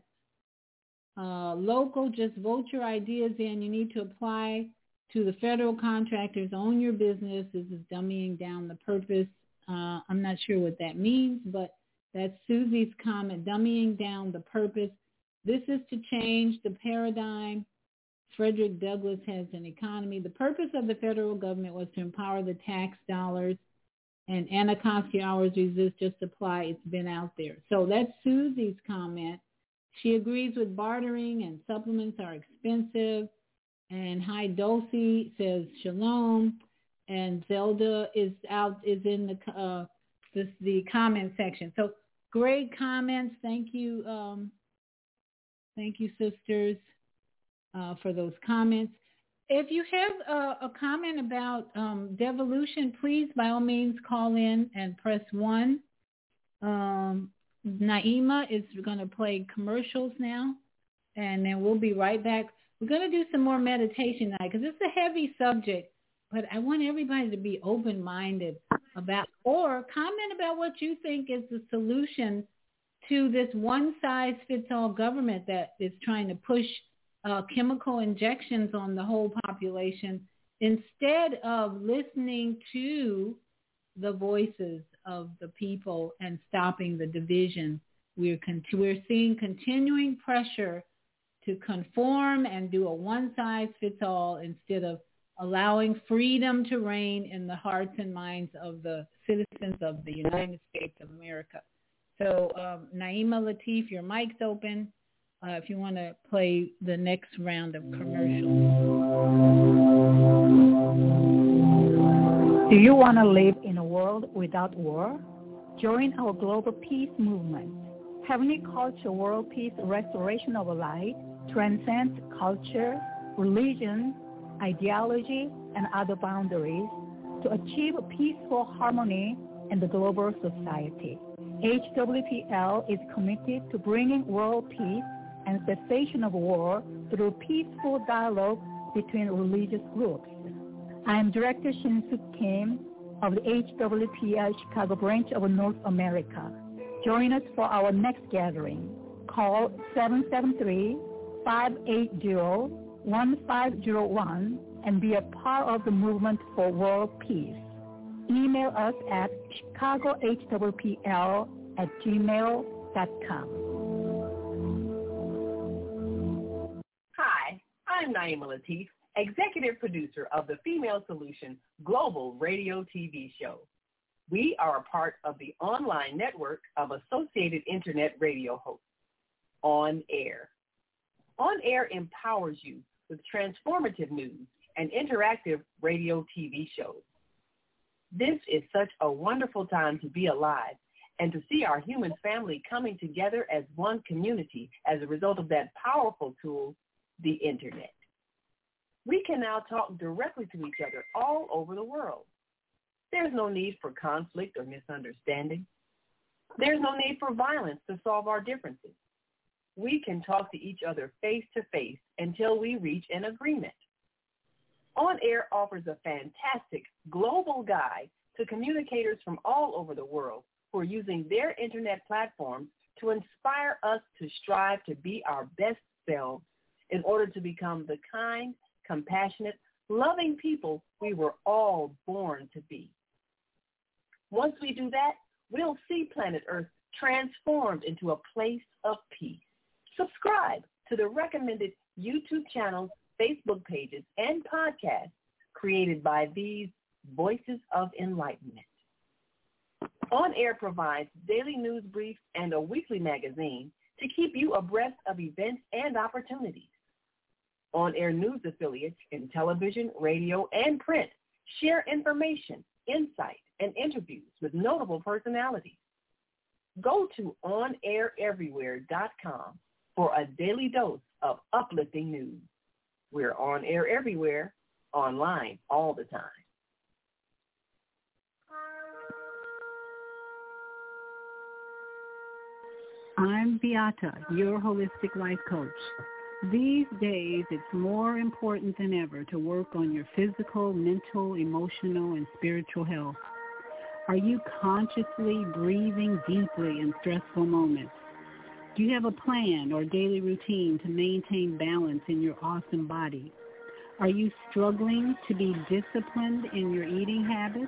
Uh, local, just vote your ideas in. You need to apply to the federal contractors. Own your business. This is dumbing down the purpose. Uh, I'm not sure what that means, but that's Susie's comment, dumbing down the purpose. This is to change the paradigm. Frederick Douglass has an economy. The purpose of the federal government was to empower the tax dollars, and Anacostia hours resist, just apply. It's been out there. So that's Susie's comment. She agrees with bartering and supplements are expensive. And Hi Dulcie says shalom. And Zelda is out, is in the uh, this, the comment section. So great comments. Thank you. Um, thank you, sisters, uh, for those comments. If you have a, a comment about um, devolution, please, by all means, call in and press one. Um, Naima is going to play commercials now, and then we'll be right back. We're going to do some more meditation tonight because it's a heavy subject. But I want everybody to be open-minded about, or comment about what you think is the solution to this one-size-fits-all government that is trying to push uh, chemical injections on the whole population instead of listening to the voices of the people and stopping the division. We're, con- we're seeing continuing pressure to conform and do a one-size-fits-all instead of allowing freedom to reign in the hearts and minds of the citizens of the United States of America. So, um, Naima Latif, your mic's open uh, if you want to play the next round of commercials. Do you want to live in a world without war? Join our global peace movement. Heavenly Culture World Peace Restoration of Light transcends culture, religion, ideology, and other boundaries to achieve peaceful harmony in the global society. H W P L is committed to bringing world peace and cessation of war through peaceful dialogue between religious groups. I am Director Shin-Suk Kim of the H W P L Chicago branch of North America. Join us for our next gathering. Call seven seven three, five eight zero, one five zero one and be a part of the movement for world peace. Email us at chicago h w p l at gmail dot com. Hi, I'm Naima Latif, executive producer of the Female Solution Global Radio T V show. We are a part of the online network of Associated Internet radio hosts, On Air. On Air empowers you with transformative news and interactive radio T V shows. This is such a wonderful time to be alive and to see our human family coming together as one community as a result of that powerful tool, the Internet. We can now talk directly to each other all over the world. There's no need for conflict or misunderstanding. There's no need for violence to solve our differences. We can talk to each other face-to-face until we reach an agreement. On Air offers a fantastic global guide to communicators from all over the world who are using their Internet platforms to inspire us to strive to be our best selves in order to become the kind, compassionate, loving people we were all born to be. Once we do that, we'll see planet Earth transformed into a place of peace. Subscribe to the recommended YouTube channels, Facebook pages, and podcasts created by these Voices of Enlightenment. On Air provides daily news briefs and a weekly magazine to keep you abreast of events and opportunities. On Air news affiliates in television, radio, and print share information, insight, and interviews with notable personalities. Go to on air everywhere dot com for a daily dose of uplifting news. We're on air everywhere, online all the time. I'm Beata, your holistic life coach. These days, it's more important than ever to work on your physical, mental, emotional, and spiritual health. Are you consciously breathing deeply in stressful moments? Do you have a plan or daily routine to maintain balance in your awesome body? Are you struggling to be disciplined in your eating habits?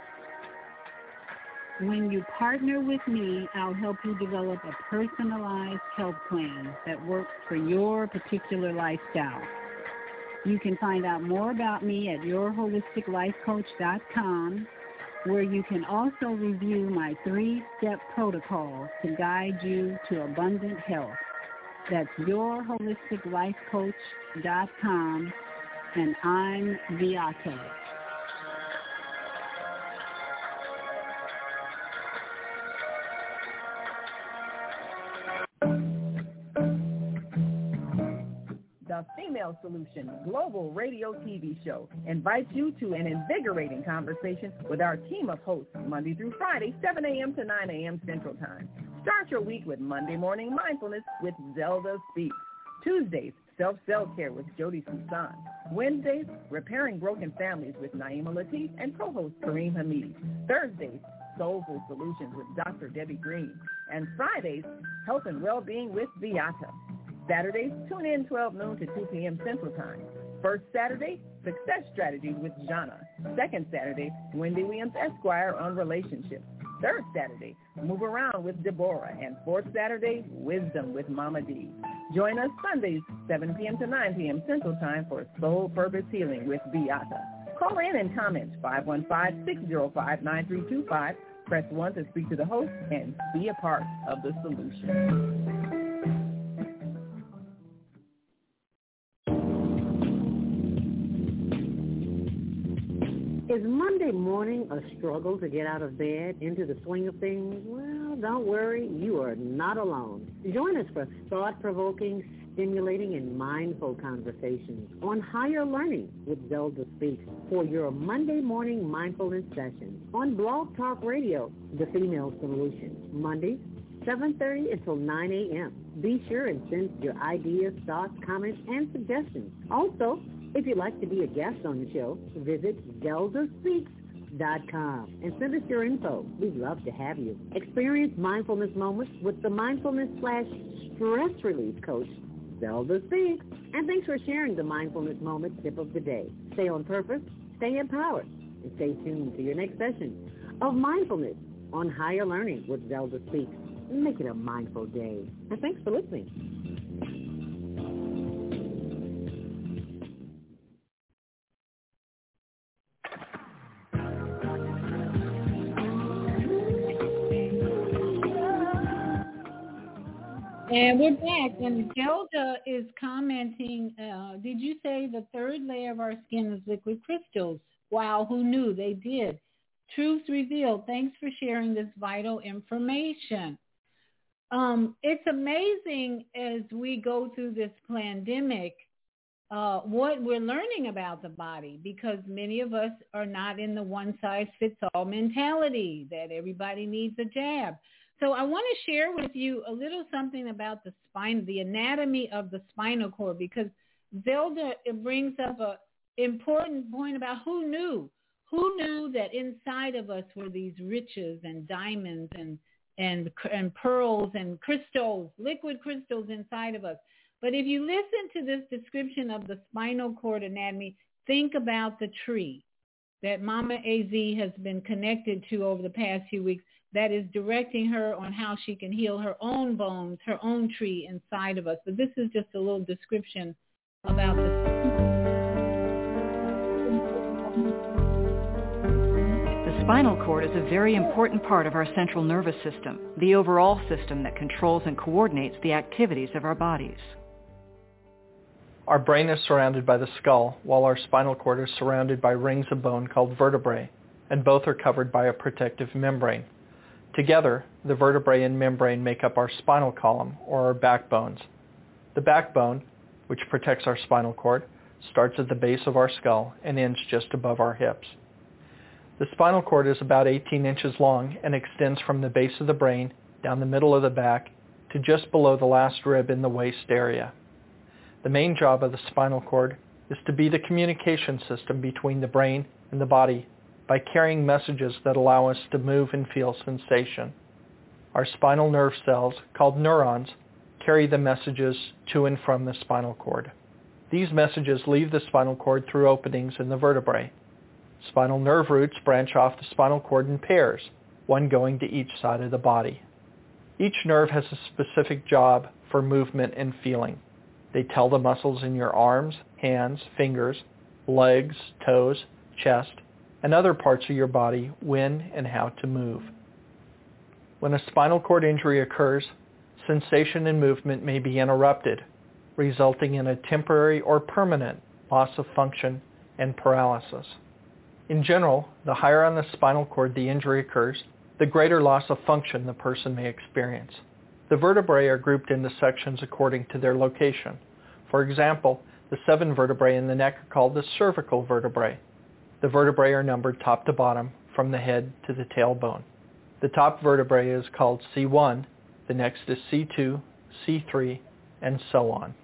When you partner with me, I'll help you develop a personalized health plan that works for your particular lifestyle. You can find out more about me at your holistic life coach dot com, where you can also review my three-step protocol to guide you to abundant health. That's your holistic life coach dot com, and I'm Beata. The Female Solution Global Radio T V Show invites you to an invigorating conversation with our team of hosts Monday through Friday, seven a.m. to nine a.m. Central Time. Start your week with Monday Morning Mindfulness with Zelda Speaks. Tuesdays, Self-Cell-Care with Jody Susan. Wednesdays, Repairing Broken Families with Naima Latif and co-host Kareem Hamid. Thursdays, Soulful Solutions with Doctor Debbie Green. And Fridays, Health and Wellbeing with Beata. Saturdays, tune in twelve noon to two p.m. Central Time. First Saturday, Success Strategies with Jana. Second Saturday, Wendy Williams Esquire on relationships. Third Saturday, Move Around with Deborah. And fourth Saturday, Wisdom with Mama D. Join us Sundays, seven p.m. to nine p.m. Central Time for Soul Purpose Healing with Beata. Call in and comment five one five, six zero five, nine three two five. Press one to speak to the host and be a part of the solution. Is Monday morning a struggle to get out of bed into the swing of things? Well, don't worry, you are not alone. Join us for thought-provoking, stimulating, and mindful conversations on Higher Learning with Zelda Speaks for your Monday morning mindfulness session on Blog Talk Radio, The Female Solution, Mondays, seven thirty until nine a.m. Be sure and send your ideas, thoughts, comments, and suggestions. Also, if you'd like to be a guest on the show, visit zelda speaks dot com and send us your info. We'd love to have you. Experience mindfulness moments with the mindfulness slash stress relief coach, Zelda Speaks. And thanks for sharing the mindfulness moment tip of the day. Stay on purpose, stay empowered, and stay tuned to your next session of mindfulness on Higher Learning with Zelda Speaks. Make it a mindful day. And thanks for listening. And we're back, and Zelda is commenting, uh, did you say the third layer of our skin is liquid crystals? Wow, who knew? They did. Truth revealed. Thanks for sharing this vital information. Um, it's amazing as we go through this pandemic, uh, what we're learning about the body, because many of us are not in the one-size-fits-all mentality that everybody needs a jab. So I want to share with you a little something about the spine, the anatomy of the spinal cord, because Zelda it brings up an important point about who knew. Who knew that inside of us were these riches and diamonds and, and, and pearls and crystals, liquid crystals inside of us. But if you listen to this description of the spinal cord anatomy, think about the tree that Mama A Z has been connected to over the past few weeks that is directing her on how she can heal her own bones, her own tree inside of us. But this is just a little description about the spinal cord is a very important part of our central nervous system, the overall system that controls and coordinates the activities of our bodies. Our brain is surrounded by the skull, while our spinal cord is surrounded by rings of bone called vertebrae, and both are covered by a protective membrane. Together, the vertebrae and membrane make up our spinal column, or our backbones. The backbone, which protects our spinal cord, starts at the base of our skull and ends just above our hips. The spinal cord is about eighteen inches long and extends from the base of the brain down the middle of the back to just below the last rib in the waist area. The main job of the spinal cord is to be the communication system between the brain and the body by carrying messages that allow us to move and feel sensation. Our spinal nerve cells, called neurons, carry the messages to and from the spinal cord. These messages leave the spinal cord through openings in the vertebrae. Spinal nerve roots branch off the spinal cord in pairs, one going to each side of the body. Each nerve has a specific job for movement and feeling. They tell the muscles in your arms, hands, fingers, legs, toes, chest, and other parts of your body when and how to move. When a spinal cord injury occurs, sensation and movement may be interrupted, resulting in a temporary or permanent loss of function and paralysis. In general, the higher on the spinal cord the injury occurs, the greater loss of function the person may experience. The vertebrae are grouped into sections according to their location. For example, the seven vertebrae in the neck are called the cervical vertebrae. The vertebrae are numbered top to bottom from the head to the tailbone. The top vertebrae is called C one, the next is C two, C three, and so on.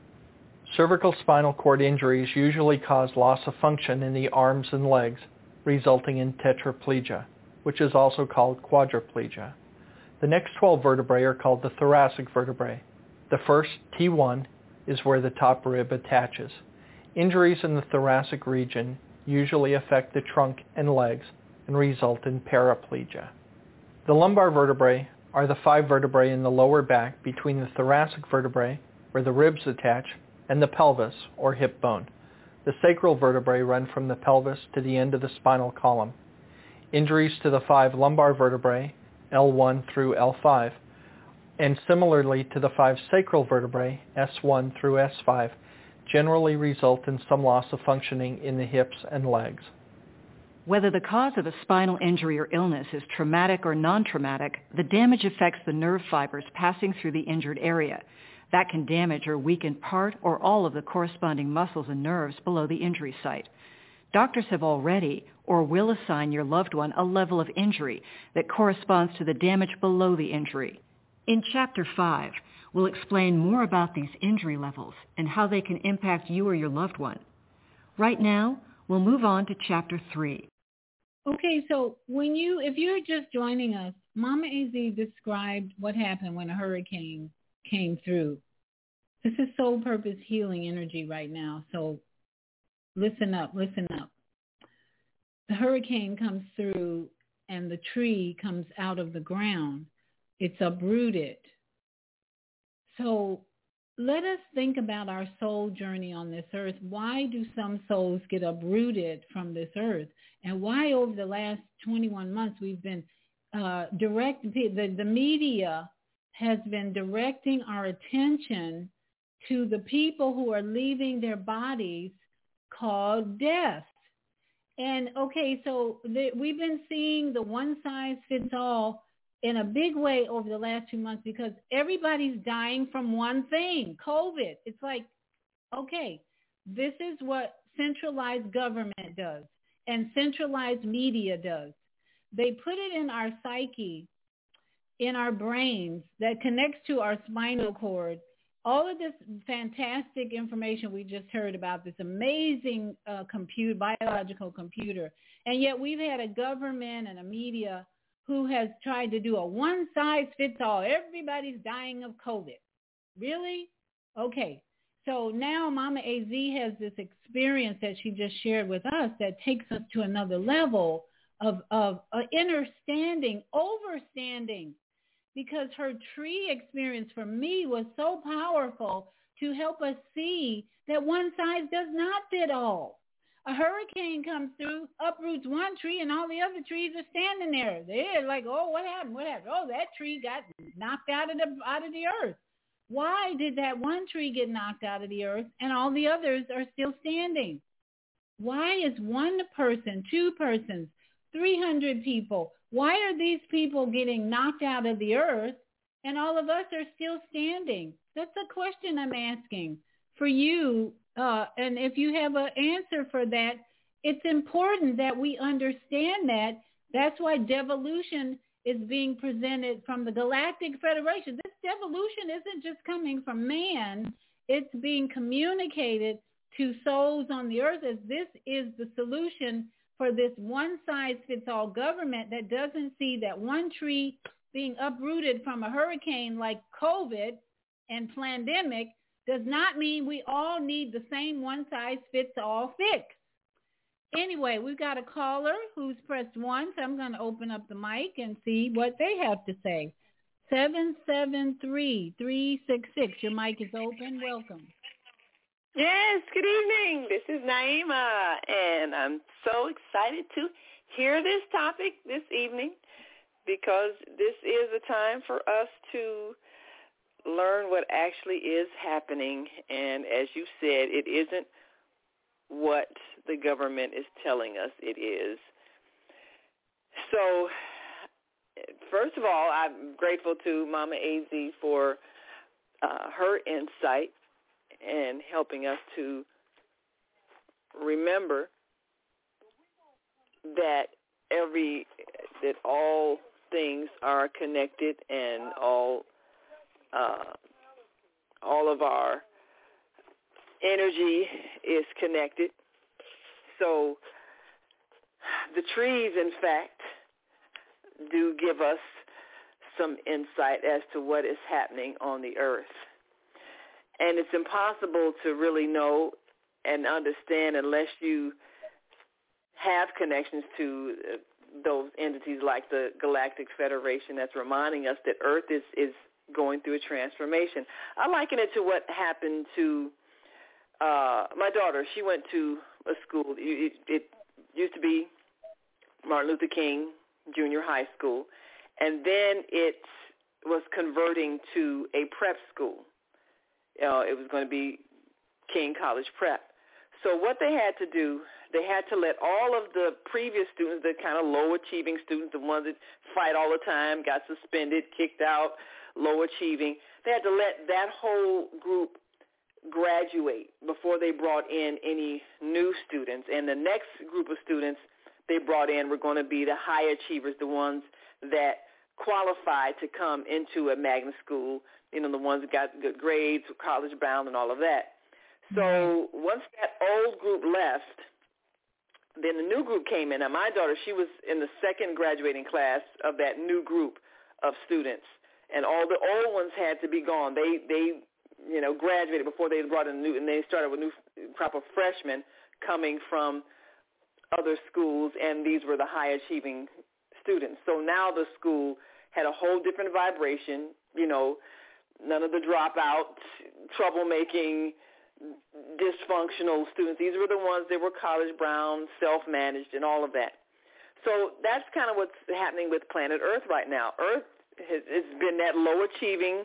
Cervical spinal cord injuries usually cause loss of function in the arms and legs, resulting in tetraplegia, which is also called quadriplegia. The next twelve vertebrae are called the thoracic vertebrae. The first, T one, is where the top rib attaches. Injuries in the thoracic region usually affect the trunk and legs and result in paraplegia. The lumbar vertebrae are the five vertebrae in the lower back between the thoracic vertebrae, where the ribs attach, and the pelvis, or hip bone. The sacral vertebrae run from the pelvis to the end of the spinal column. Injuries to the five lumbar vertebrae, L one through L five, and similarly to the five sacral vertebrae, S one through S five, generally result in some loss of functioning in the hips and legs. Whether the cause of a spinal injury or illness is traumatic or non-traumatic, the damage affects the nerve fibers passing through the injured area. That can damage or weaken part or all of the corresponding muscles and nerves below the injury site. Doctors have already or will assign your loved one a level of injury that corresponds to the damage below the injury. In Chapter five, we'll explain more about these injury levels and how they can impact you or your loved one. Right now, we'll move on to Chapter three. Okay, so when you, if you're just joining us, Mama A Z described what happened when a hurricane came through. This is soul purpose healing energy right now, so listen up, listen up. The hurricane comes through and the tree comes out of the ground. It's uprooted. So let us think about our soul journey on this earth. Why do some souls get uprooted from this earth? And why over the last twenty-one months we've been uh, direct, the, the media has been directing our attention to the people who are leaving their bodies called death. And okay, so the, we've been seeing the one size fits all in a big way over the last two months because everybody's dying from one thing, COVID. It's like, okay, this is what centralized government does and centralized media does. They put it in our psyche, in our brains that connects to our spinal cord. All of this fantastic information we just heard about, this amazing uh, computer, biological computer, and yet we've had a government and a media who has tried to do a one-size-fits-all. Everybody's dying of COVID. Really? Okay. So now Mama A Z has this experience that she just shared with us that takes us to another level of, of uh, understanding, overstanding, because her tree experience for me was so powerful to help us see that one size does not fit all. A hurricane comes through, uproots one tree, and all the other trees are standing there. They're like, oh, what happened? What happened? Oh, that tree got knocked out of the out of the earth. Why did that one tree get knocked out of the earth and all the others are still standing? Why is one person, two persons, three hundred people, why are these people getting knocked out of the earth and all of us are still standing? That's a question I'm asking for you. Uh, and if you have an answer for that, it's important that we understand that. That's why devolution is being presented from the Galactic Federation. This devolution isn't just coming from man. It's being communicated to souls on the earth as this is the solution for this one-size-fits-all government that doesn't see that one tree being uprooted from a hurricane like COVID and pandemic does not mean we all need the same one-size-fits-all fix. Anyway, we've got a caller who's pressed one, so I'm going to open up the mic and see what they have to say. seven seven three, three six six, your mic is open. Welcome. Yes, good evening. This is Naima, and I'm so excited to hear this topic this evening because this is a time for us to learn what actually is happening. And as you said, it isn't what the government is telling us it is. So, first of all, I'm grateful to Mama A Z for uh, her insight and helping us to remember that every that all things are connected and all uh, all of our energy is connected. So the trees, in fact, do give us some insight as to what is happening on the earth. And it's impossible to really know and understand unless you have connections to uh, those entities like the Galactic Federation that's reminding us that Earth is, is going through a transformation. I liken it to what happened to uh, my daughter. She went to a school. It, it used to be Martin Luther King Junior High School, and then it was converting to a prep school. Uh, it was going to be King College Prep. So what they had to do, they had to let all of the previous students, the kind of low-achieving students, the ones that fight all the time, got suspended, kicked out, low-achieving, they had to let that whole group graduate before they brought in any new students. And the next group of students they brought in were going to be the high achievers, the ones that qualified to come into a magnet school, you know, the ones that got good grades, college bound and all of that. So mm-hmm. once that old group left, then the new group came in. Now, my daughter, she was in the second graduating class of that new group of students, and all the old ones had to be gone. They, they, you know, graduated before they brought in new, and they started with a new crop of freshmen coming from other schools, and these were the high-achieving students. So now the school had a whole different vibration, you know, none of the dropout, troublemaking, dysfunctional students. These were the ones that were college-bound, self-managed, and all of that. So that's kind of what's happening with planet Earth right now. Earth has, has been that low-achieving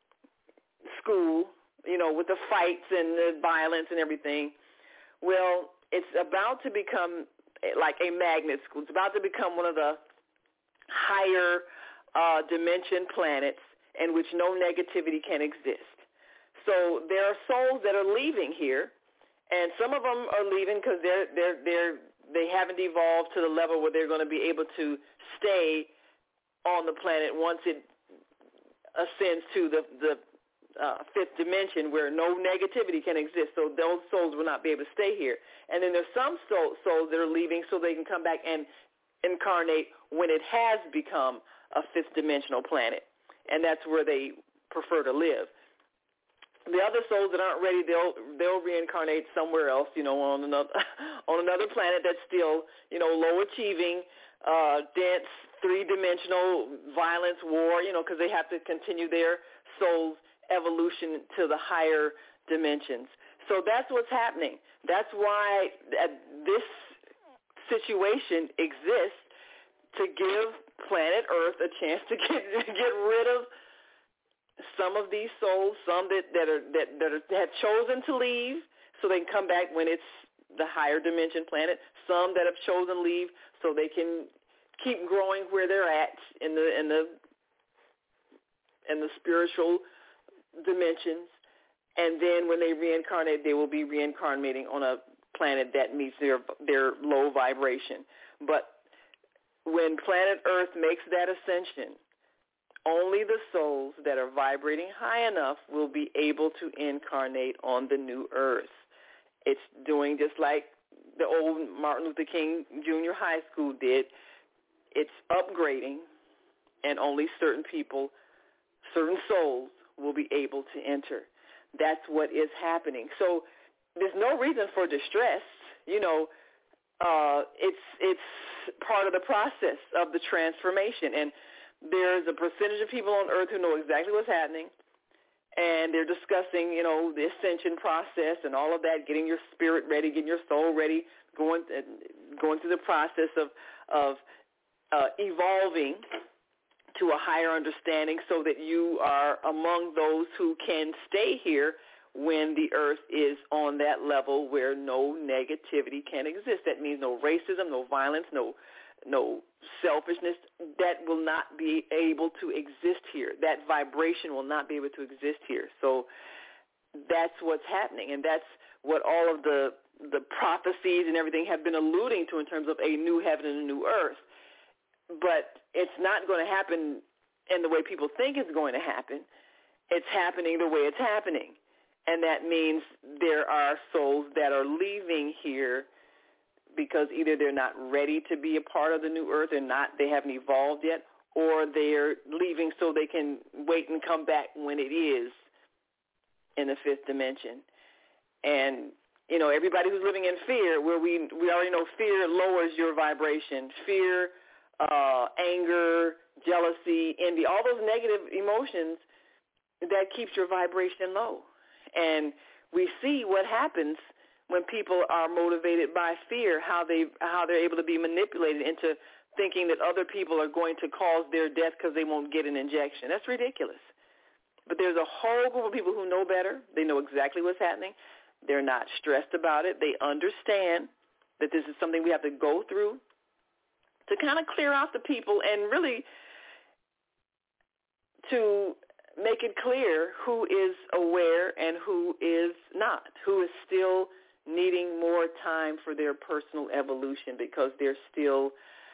school, you know, with the fights and the violence and everything. Well, it's about to become like a magnet school. It's about to become one of the higher uh, dimension planets in which no negativity can exist. So there are souls that are leaving here, and some of them are leaving because they're they're they're they haven't evolved to the level where they're going to be able to stay on the planet once it ascends to the the uh, fifth dimension where no negativity can exist. So those souls will not be able to stay here. And then there's some soul, souls that are leaving so they can come back and incarnate when it has become a fifth dimensional planet, and that's where they prefer to live. The other souls that aren't ready, they'll they'll reincarnate somewhere else, you know, on another on another planet that's still, you know, low achieving, uh, dense, three dimensional, violence, war, you know, because they have to continue their soul's evolution to the higher dimensions. So that's what's happening. That's why this situation exists, to give planet Earth a chance to get get rid of some of these souls, some that that are that that are, have chosen to leave, so they can come back when it's the higher dimension planet. Some that have chosen to leave so they can keep growing where they're at in the in the in the spiritual dimensions. And then when they reincarnate, they will be reincarnating on a planet that meets their their low vibration. But when planet Earth makes that ascension, only the souls that are vibrating high enough will be able to incarnate on the new Earth. It's doing just like the old Martin Luther King Junior High School did. It's upgrading, and only certain people, certain souls will be able to enter. That's what is happening. So there's no reason for distress. You know, uh, it's it's part of the process of the transformation. And there's a percentage of people on Earth who know exactly what's happening, and they're discussing, you know, the ascension process and all of that, getting your spirit ready, getting your soul ready, going uh, going through the process of of uh, evolving to a higher understanding, so that you are among those who can stay here when the Earth is on that level where no negativity can exist. That means no racism, no violence, no no selfishness. That will not be able to exist here. That vibration will not be able to exist here. So that's what's happening, and that's what all of the the prophecies and everything have been alluding to in terms of a new heaven and a new earth. But it's not going to happen in the way people think it's going to happen. It's happening the way it's happening. And that means there are souls that are leaving here because either they're not ready to be a part of the new earth, or not, they haven't evolved yet, or they're leaving so they can wait and come back when it is in the fifth dimension. And, you know, everybody who's living in fear, where we we already know fear lowers your vibration. Fear, uh, anger, jealousy, envy, all those negative emotions, that keeps your vibration low. And we see what happens when people are motivated by fear, how they how they're able to be manipulated into thinking that other people are going to cause their death because they won't get an injection. That's ridiculous. But there's a whole group of people who know better. They know exactly what's happening. They're not stressed about it. They understand that this is something we have to go through to kind of clear out the people, and really to make it clear who is aware and who is not, who is still needing more time for their personal evolution because they're still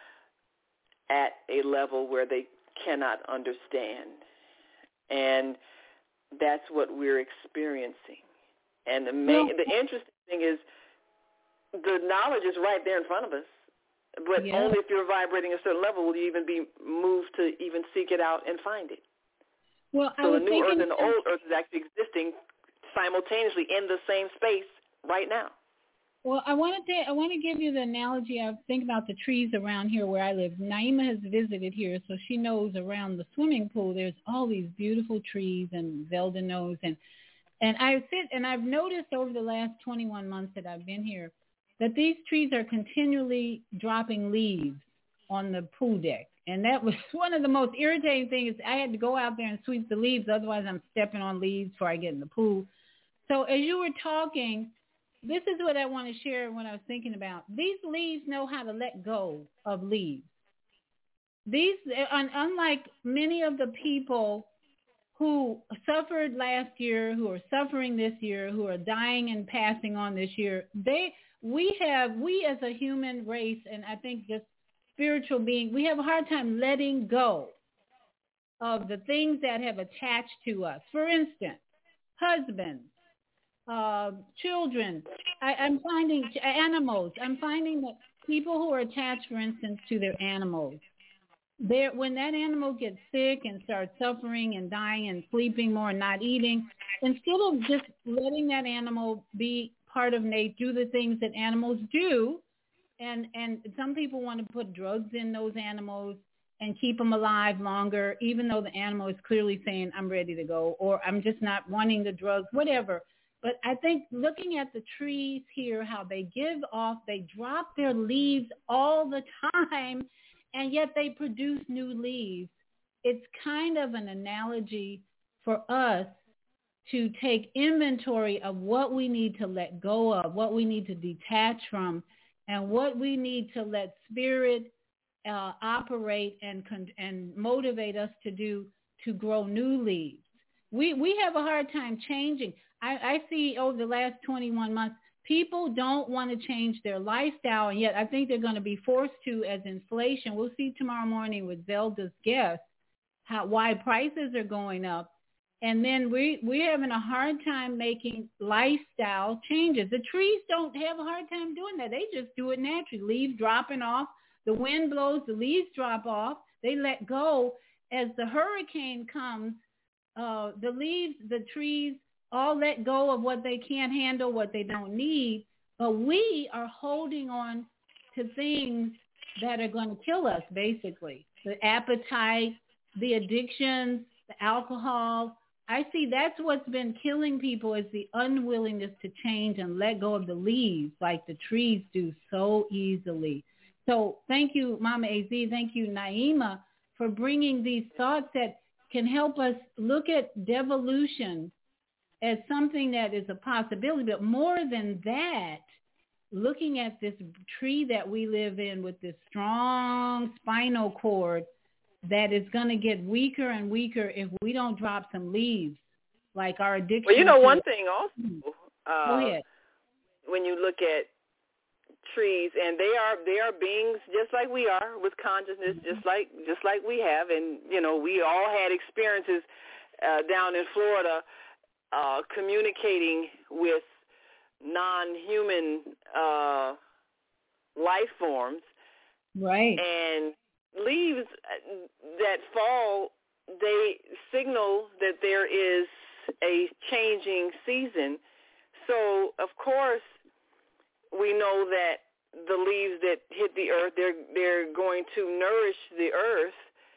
at a level where they cannot understand. And that's what we're experiencing. And the main, the interesting thing is the knowledge is right there in front of us, but yeah. only if you're vibrating a certain level will you even be moved to even seek it out and find it. Well, so I the new earth and the that... old earth is actually existing simultaneously in the same space right now. Well, I want to I want to give you the analogy. I think about the trees around here where I live. Naima has visited here, so she knows around the swimming pool there's all these beautiful trees, and Velda knows. And and I sit and I've noticed over the last twenty-one months that I've been here that these trees are continually dropping leaves on the pool deck. And that was one of the most irritating things. I had to go out there and sweep the leaves. Otherwise, I'm stepping on leaves before I get in the pool. So as you were talking, this is what I want to share when I was thinking about. These leaves know how to let go of leaves. These, unlike many of the people who suffered last year, who are suffering this year, who are dying and passing on this year, they, we have, we as a human race, and I think just spiritual being, we have a hard time letting go of the things that have attached to us. For instance, husbands, uh, children. I, I'm finding animals. I'm finding that people who are attached, for instance, to their animals, they're, when that animal gets sick and starts suffering and dying and sleeping more and not eating, instead of just letting that animal be part of nature, do the things that animals do, And and some people want to put drugs in those animals and keep them alive longer, even though the animal is clearly saying, I'm ready to go, or I'm just not wanting the drugs, whatever. But I think looking at the trees here, how they give off, they drop their leaves all the time, and yet they produce new leaves. It's kind of an analogy for us to take inventory of what we need to let go of, what we need to detach from, and what we need to let spirit uh, operate and con- and motivate us to do to grow new leaves. We we have a hard time changing. I, I see over the last twenty-one months, people don't want to change their lifestyle, and yet I think they're going to be forced to as inflation. We'll see tomorrow morning with Zelda's guest how why prices are going up. And then we, we're having a hard time making lifestyle changes. The trees don't have a hard time doing that. They just do it naturally. Leaves dropping off. The wind blows, the leaves drop off. They let go. As the hurricane comes, uh, the leaves, the trees all let go of what they can't handle, what they don't need. But we are holding on to things that are going to kill us, basically. The appetite, the addictions, the alcohol. I see that's what's been killing people is the unwillingness to change and let go of the leaves like the trees do so easily. So thank you, Mama A Z. Thank you, Naima, for bringing these thoughts that can help us look at devolution as something that is a possibility. But more than that, looking at this tree that we live in with this strong spinal cord that is going to get weaker and weaker if we don't drop some leaves, like our addiction. Well, you know, to- one thing also, uh, Go ahead. when you look at trees, and they are they are beings just like we are with consciousness, mm-hmm. just like just like we have, and you know, we all had experiences uh, down in Florida uh, communicating with non-human uh, life forms, right? And leaves that fall, they signal that there is a changing season. So, of course, we know that the leaves that hit the earth, they're they're going to nourish the earth.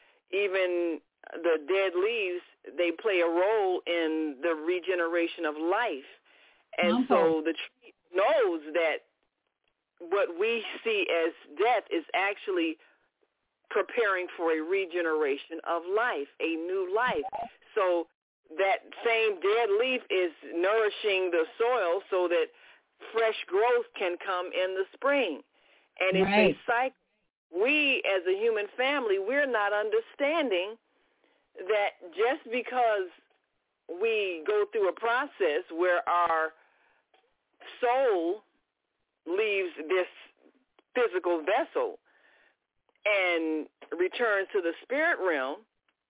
Even the dead leaves, they play a role in the regeneration of life. And Uh-huh. so the tree knows that what we see as death is actually preparing for a regeneration of life, a new life. So that same dead leaf is nourishing the soil so that fresh growth can come in the spring. And it's Right. a cycle. We, as a human family, we're not understanding that just because we go through a process where our soul leaves this physical vessel and returns to the spirit realm,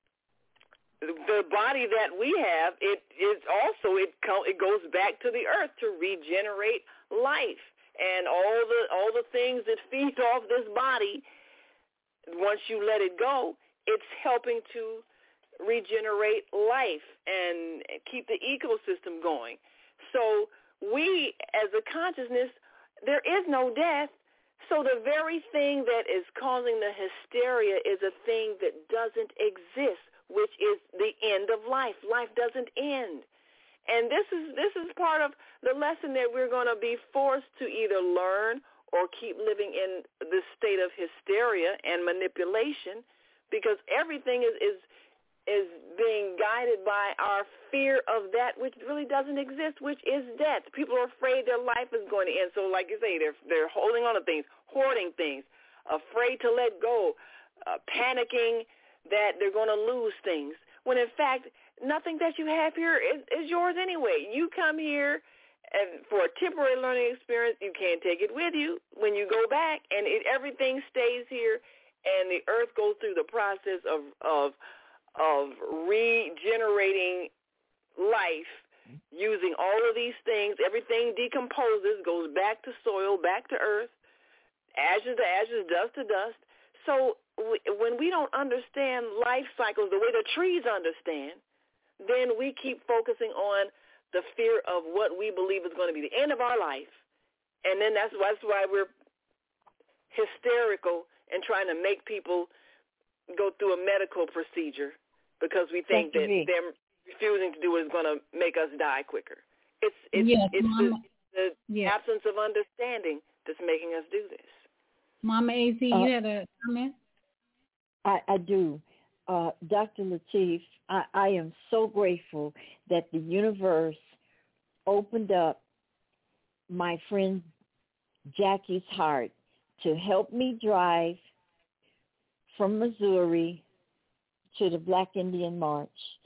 the body that we have, it is also it co- it goes back to the earth to regenerate life, and all the all the things that feed off this body. Once you let it go, it's helping to regenerate life and keep the ecosystem going. So we, as a consciousness, there is no death. So the very thing that is causing the hysteria is a thing that doesn't exist, which is the end of life. Life doesn't end. And this is this is part of the lesson that we're going to be forced to either learn or keep living in this state of hysteria and manipulation, because everything is, is is being guided by our fear of that which really doesn't exist, which is death. People are afraid their life is going to end. So like you say, they're, they're holding on to things, hoarding things, afraid to let go, uh, panicking that they're going to lose things, when in fact, nothing that you have here is, is yours anyway. You come here and for a temporary learning experience. You can't take it with you when you go back, and it, everything stays here, and the earth goes through the process of of of regenerating life using all of these things. Everything decomposes, goes back to soil, back to earth, ashes to ashes, dust to dust. So we, when we don't understand life cycles the way the trees understand, then we keep focusing on the fear of what we believe is going to be the end of our life. And then that's, that's why we're hysterical and trying to make people go through a medical procedure, because we think that them refusing to do it is going to make us die quicker. It's it's Yes, it's Mama, the, the yes. absence of understanding that's making us do this. Mama A Z, Uh, you had a comment? I, I do. Uh, Doctor Lateef, I, I am so grateful that the universe opened up my friend Jackie's heart to help me drive from Missouri to the Black Indian March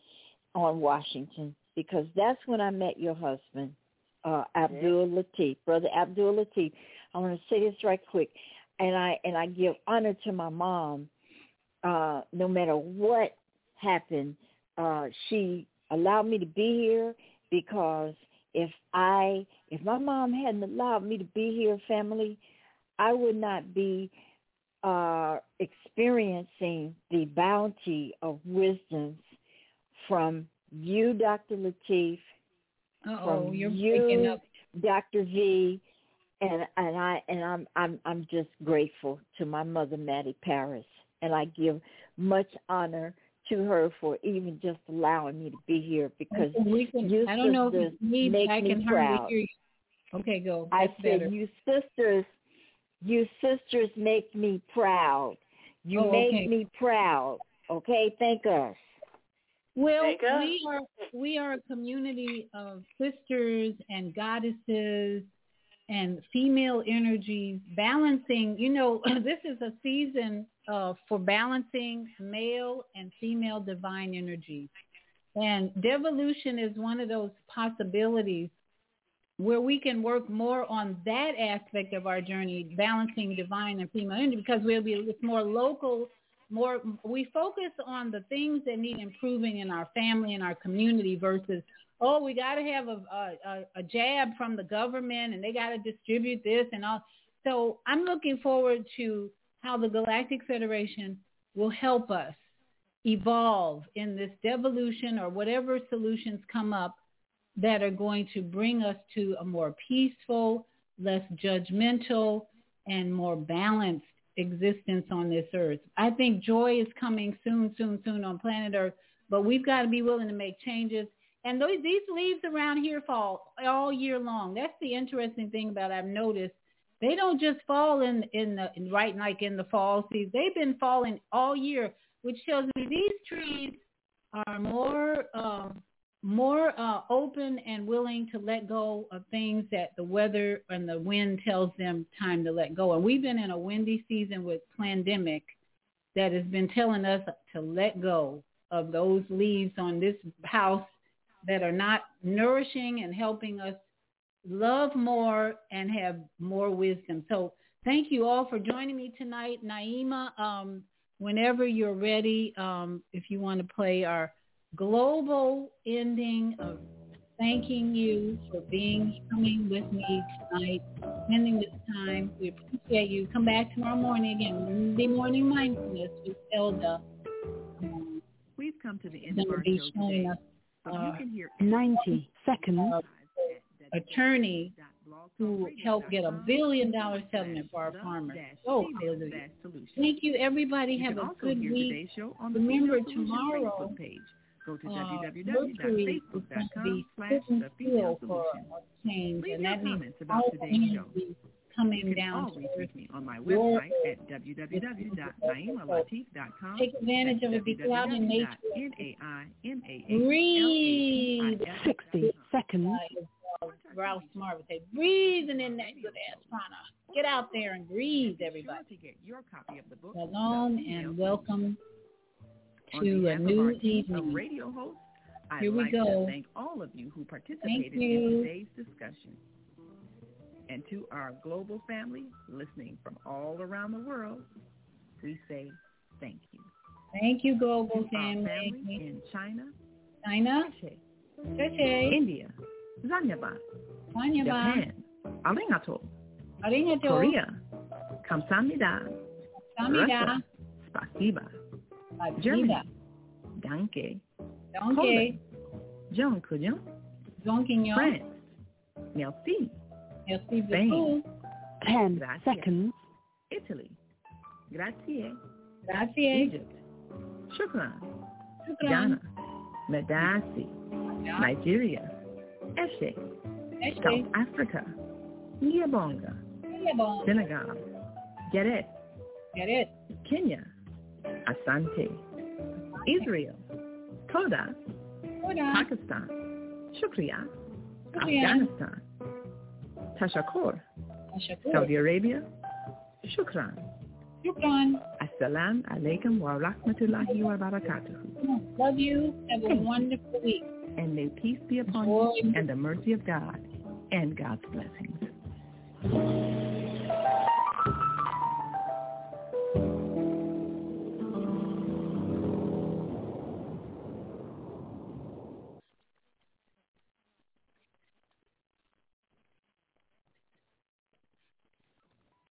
on Washington, because that's when I met your husband, uh, Abdul Lateef, Brother Abdul Lateef. I want to say this right quick, and I and I give honor to my mom. Uh, no matter what happened, uh, she allowed me to be here, because if I if my mom hadn't allowed me to be here, family, I would not be uh, experiencing the bounty of wisdoms from you, Doctor Lateef, Uh-oh, from you're you, breaking up. Doctor V, and and I and I'm I'm I'm just grateful to my mother, Mattie Paris, and I give much honor to her for even just allowing me to be here, because we can, you I don't know if sisters it's me, make but I me can hardly proud. hear you. Okay, go. I That's said, better. you sisters, you sisters make me proud. You Oh, make okay. me proud. Okay, thank us. Well, Thank us. we are we are a community of sisters and goddesses and female energies balancing. You know, this is a season uh, for balancing male and female divine energies. And devolution is one of those possibilities where we can work more on that aspect of our journey, balancing divine and female energy, because we'll be it's more local, more we focus on the things that need improving in our family and our community versus, oh, we got to have a, a, a jab from the government and they got to distribute this and all. So I'm looking forward to how the Galactic Federation will help us evolve in this devolution or whatever solutions come up that are going to bring us to a more peaceful, less judgmental, and more balanced existence on this earth. I think joy is coming soon, soon, soon on planet Earth, but we've got to be willing to make changes. And those, these leaves around here fall all year long. That's the interesting thing about it. I've noticed. They don't just fall in, in the in, right like in the fall season. They've been falling all year, which tells me these trees are more um, more uh, open and willing to let go of things that the weather and the wind tells them time to let go. And we've been in a windy season with pandemic that has been telling us to let go of those leaves on this house that are not nourishing and helping us love more and have more wisdom. So thank you all for joining me tonight. Naima, um, whenever you're ready, um, if you want to play our global ending of thanking you for being coming with me tonight, spending this time. We appreciate you. Come back tomorrow morning again, Monday Morning Mindfulness with Elda. Um, We've come to the end of our be show showing today. us, uh, you can hear ninety seconds. Uh, attorney who helped get a billion dollar settlement for our farmers. Oh, hallelujah. Thank you, everybody. Have a good week. Remember, tomorrow, Go to uh, www.facebook.com slash the female solution. Change, Leave and your that means comments about all today's show. coming You can down always to reach me on my your website at w w w dot naima lateef dot com. Take advantage of it. Be out in nature. Breathe. Breathe. sixty seconds. Ralph Smart would say, breathing in that good ass prana. Get out there and breathe, everybody. Shalom and welcome to a new evening. Radio host, I'd Here we like go. to thank all of you who participated Thank you. in today's discussion. And to our global family listening from all around the world, we say thank you. Thank you, global To family. our family in China, China, Teshe, India, Zanyaba, Zanyaba, Japan, Arigato, Arigato, Korea, Kamsamnida, Kamsamnida, Russia, Spasiba, Spasiba, Germany, Danke, Danke, Poland, Jean Couillon, Jean Quignon, France, Merci, Merci Spain, beaucoup. Ten Grazie. seconds. Italy, Grazie, Grazie, Egypt, Shukran, Shukran, Ghana, Medasi, Nigeria, Eshe, Eshe. South Africa, Nyabonga, Nyabonga. Senegal, Geret, Geret. Kenya, Asante, Israel, Toda, Toda. Pakistan, Shukriya, Shukriya. Afghanistan, Tashakur, Tashakur. Saudi Arabia, Shukran. Shukran. Assalamu alaikum wa rahmatullahi wa barakatuhu. Love you. Have a wonderful week. And may peace be upon you and the mercy of God and God's blessings.